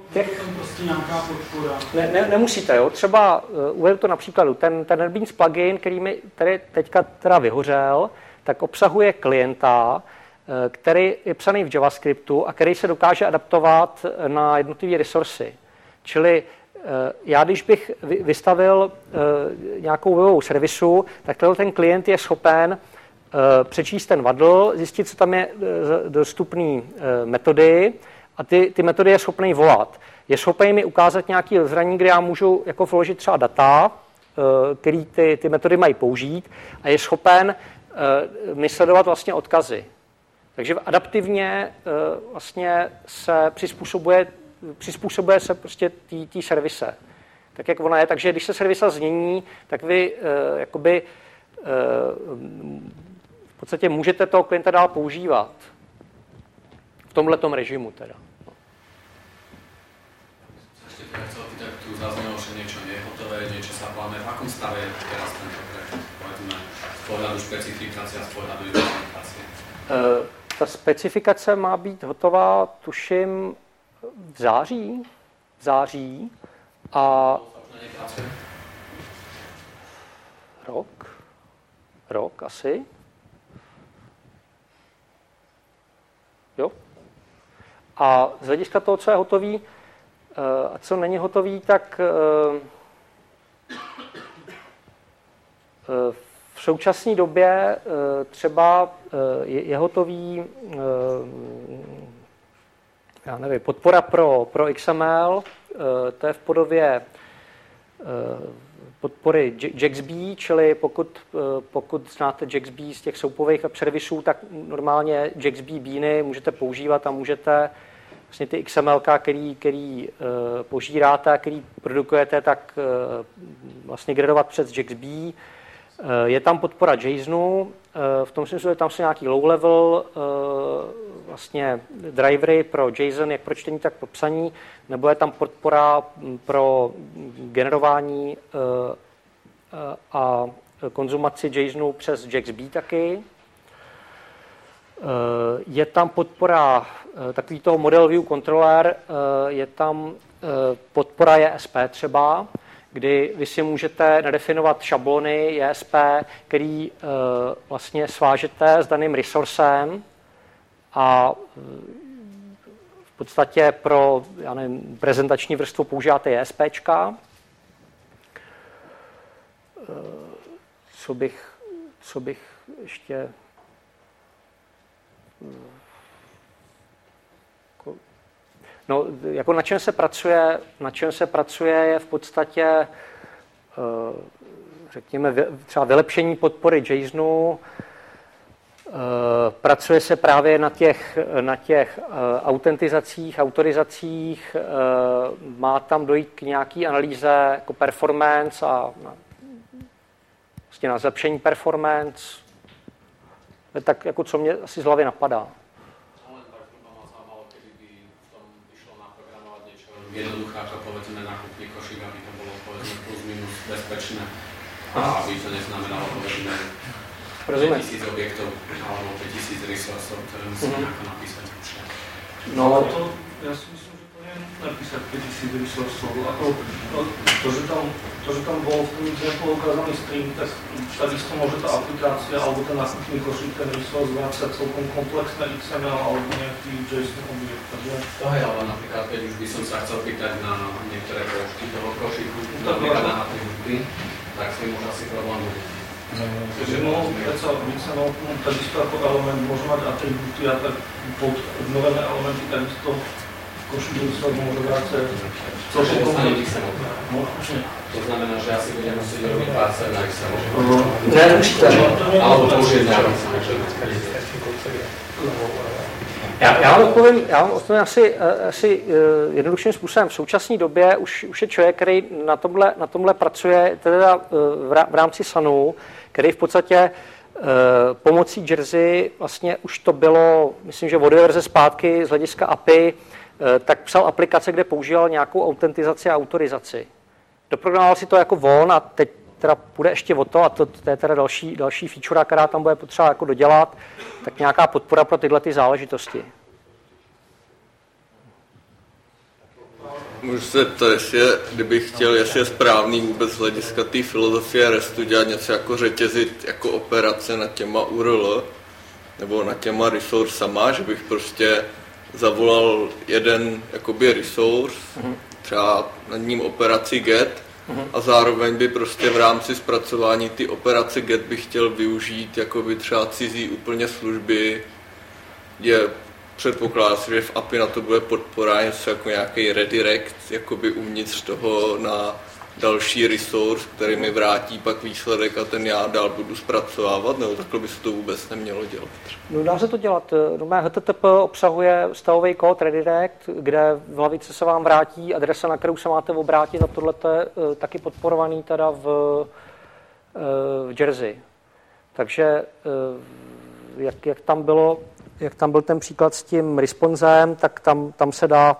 Těch... Tam prostě nějaká podpora. Ne, ne, nemusíte, jo. Třeba uh, uvedu to na příkladu. Ten, ten NetBeans plugin, který mi tady teďka teda vyhořel, tak obsahuje klienta, který je psaný v JavaScriptu a který se dokáže adaptovat na jednotlivé resursy. Čili já, když bych vystavil nějakou webovou servisu, tak ten klient je schopen přečíst ten vadl, zjistit, co tam je dostupné metody a ty, ty metody je schopný volat. Je schopný mi ukázat nějaký rozhraní, kde já můžu jako vložit třeba data, který ty, ty metody mají použít a je schopen mi sledovat vlastně odkazy. Takže adaptivně vlastně se přizpůsobuje, přizpůsobuje se prostě té servise. Tak, jak ona je. Takže když se servisa změní, tak vy jakoby v podstatě můžete toho klienta dál používat. V tomhletom režimu teda. Ešte teda chcel pýtať, tu zaznelo, že niečo nie je hotové, niečo sa plánuje. V akom stave je teraz tento projekt? Povedzme, z pohľadu špecifikácie a z pohľadu implementácie. Uh, ta specifikace má být hotová, tuším, v září. V září. A rok. Rok asi. Jo. A z hlediska toho, co je hotový a co není hotový, tak v současné době třeba je hotový, já nevím, podpora pro, pro X M L, to je v podobě podpory JaxB, čili pokud, pokud znáte JaxB z těch soupových web servisů, tak normálně JaxB bíny můžete používat a můžete vlastně ty X M L, který, který uh, požíráte a který produkujete, tak uh, vlastně generovat přes JaxB. Uh, je tam podpora JSONu, uh, v tom smyslu, že tam jsou nějaký low-level uh, vlastně drivery pro JSON, jak pro čtení, tak pro psaní, nebo je tam podpora pro generování uh, uh, a konzumaci JSONu přes JaxB taky. Je tam podpora takovýto model view controller, je tam podpora J S P třeba, kdy vy si můžete nadefinovat šablony J S P, který vlastně svážete s daným resursem a v podstatě pro, já nevím, prezentační vrstvu používáte JSPčka. Co bych, co bych ještě... No, jako na čem se pracuje, na čem se pracuje je v podstatě, řekněme, třeba vylepšení podpory JSONu. Pracuje se právě na těch, na těch autentizacích, autorizacích. Má tam dojít k nějaký analýze jako performance a na, vlastně na zlepšení performance. Tak jako co mě asi z hlavy napadá. Jednoduché, ako povedzme nákupný košík, aby to bolo povedzme plus minus bezpečné a aby to neznamenalo povedzme päťtisíc objektov alebo päťtisíc resursov, ktoré musíme mm-hmm. nejako napísať. No to, ja si myslím, že to je napísať päťtisíc resursov. Ako, no, to, že tam, to, že tam bol v tom example ukázaný stream, tak takisto môže tá aplikácia alebo ten nákupný košík, ten resource vrácať celkom komplexné X M L alebo nejaký JSON objekt. Takže... To je, ale napríklad, keď už by som sa chcel pýtať na niektoré prvky toho košíku, napríklad na atribúty, tak s tým už asi problém bude. Takže mohol predsa X M L takisto ako element môže mať atribúty a tak pod obnovené elementy takisto košík resource môže vrácať celkom komplexné. To znamená, že asi budem musieť robiť parser na X M L. Ne, určite. Alebo to už je nějak. Já, já vám odpovím, já vám odpovím asi, asi jednodušším způsobem. V současné době už, už je člověk, který na tomhle, na tomhle pracuje teda v rámci Sunu, který v podstatě pomocí Jersey, vlastně už to bylo, myslím, že od verze zpátky z hlediska A P I, tak psal aplikace, kde používal nějakou autentizaci a autorizaci. Doprogramoval si to jako on a teď teda půjde ještě o to, a to, to je teda další, další feature, která tam bude potřeba jako dodělat, tak nějaká podpora pro tyhle ty záležitosti. Můžu se to, jestli je, kdybych chtěl, jestli je správný vůbec z hlediska té filozofie RESTu dělat něco jako řetězit jako operace na těma U R L nebo na těma resourcema, že bych prostě zavolal jeden jakoby resource, mm-hmm. třeba nad ním operaci get mm-hmm. a zároveň by prostě v rámci zpracování ty operace get bych chtěl využít jakoby třeba cizí úplně služby, je předpokládá se, že v A P I na to bude podpora, něco jako nějaký redirect jakoby uvnitř toho na další resource, který mi vrátí pak výsledek a ten já dál budu zpracovávat, nebo takhle by se to vůbec nemělo dělat. No dá se to dělat. No, mé H T T P obsahuje stavový kód redirect, kde v hlavici se vám vrátí adresa, na kterou se máte obrátit a tohle je taky podporovaný teda v, v Jersey. Takže jak, jak tam bylo jak tam byl ten příklad s tím responsem, tak tam, tam se dá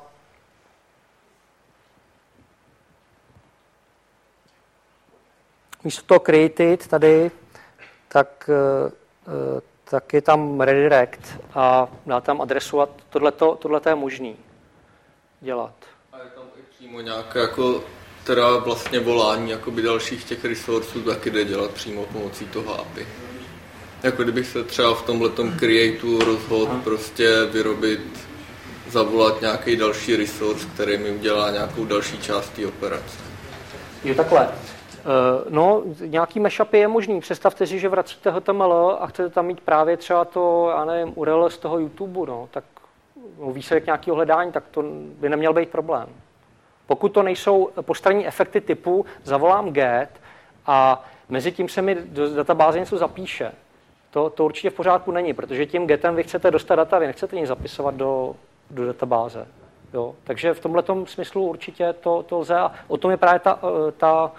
místo toho created tady, tak, tak je tam redirect a dá tam adresovat, tohleto, tohleto je možný dělat. A je tam i přímo nějaké jako teda vlastně volání jakoby dalších těch resourců taky jde dělat přímo pomocí toho A P I. Jako kdybych se třeba v tomhletom createu rozhodl prostě vyrobit, zavolat nějaký další resource, který mi udělá nějakou další část té operace. Jo, takhle. No, nějaký mashupy je možný. Představte si, že vracíte H T M L a chcete tam mít právě třeba to, já nevím, U R L z toho YouTube, no, tak no, výsledek nějakého hledání, tak to by neměl být problém. Pokud to nejsou postranní efekty typu zavolám get a mezi tím se mi do databáze něco zapíše, To, to určitě v pořádku není, protože tím getem vy chcete dostat data, vy nechcete nic zapisovat do, do databáze. Jo? Takže v tomhletom smyslu určitě to, to lze a o tom je právě ta, ta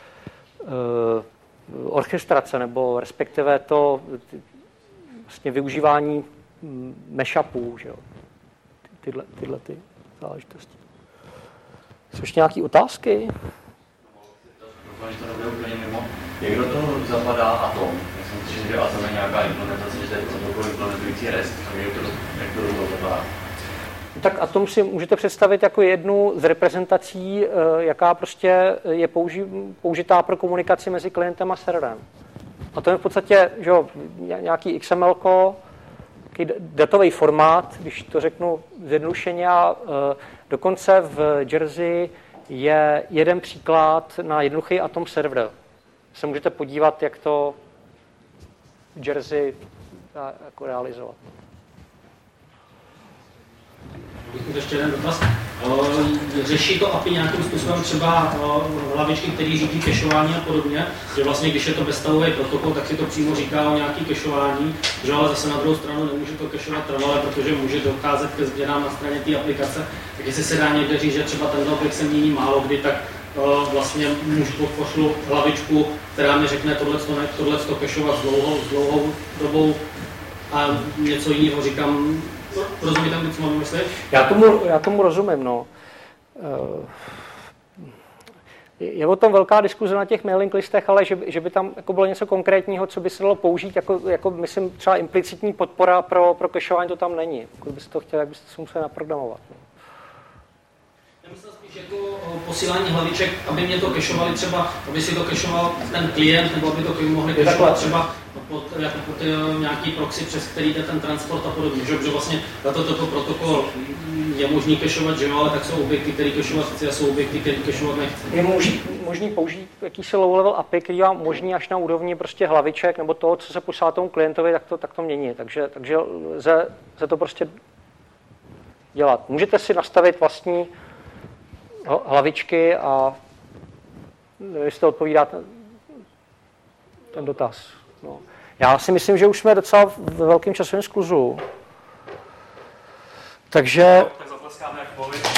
uh, orchestrace, nebo respektive to vlastně využívání mashupů, že jo? Ty, tyhle, tyhle ty záležitosti. Jsou ještě nějaké otázky? Doufám, že to nebude úplně mimo. Jak do toho zapadá Atom? Myslím si, že Atom je nějaká implementace, že to je protokol implementující REST. Jak to, jak to do toho zapadá? Tak Atom si můžete představit jako jednu z reprezentací, jaká prostě je použi- použitá pro komunikaci mezi klientem a serverem. A to je v podstatě že jo, nějaký X M L, nějaký datový formát, když to řeknu zjednodušeně. Dokonce v Jersey je jeden příklad na jednoduchý Atom server. Se můžete podívat, jak to v Jersey jako realizovat. Ještě jeden dotaz. Řeší to A P I nějakým způsobem třeba hlavičky, které řídí cacheování a podobně, že vlastně, když je to bezstavový protokol, tak si to přímo říká o nějaký cacheování, že ale zase na druhou stranu nemůže to cacheovat trvale, protože může docházet ke změnám na straně té aplikace. Tak jestli se dá někde říct, že třeba ten objekt se mění málo kdy, tak vlastně můžu pošlu hlavičku, která mi řekne tohle tohle to cacheovat s dlouhou, s dlouhou dobou a něco jiného říkám. Rozumíte, co mám myslet? Já tomu, já tomu rozumím, no. Je o tom velká diskuze na těch mailing listech, ale že, že by tam jako bylo něco konkrétního, co by se dalo použít, jako, jako myslím třeba implicitní podpora pro, pro cacheování, to tam není. Pokud byste to chtěli, jak byste se museli naprogramovat. No. Já myslím spíš jako posílání hlaviček, aby mě to cacheovali třeba, aby si to cacheoval ten klient, nebo aby to mohli cachovat třeba pod, jako pod nějaký proxy, přes který jde ten transport a podobně. Že, že vlastně na toto protokol je možný cachovat, že jo, ale tak jsou objekty, které cachovat chci a jsou objekty, které cachovat nechci. Je možný, možný použít jakýsi low-level A P I, který vám možný až na úrovni prostě hlaviček nebo toho, co se posílá tomu klientovi, tak to, tak to mění. Takže, takže lze, lze to prostě dělat. Můžete si nastavit vlastní hlavičky a vy jste odpovídat ten dotaz. No. Já si myslím, že už jsme docela ve velkém časovém skluzu. Takže... Tak zatleskáme jak mluvit.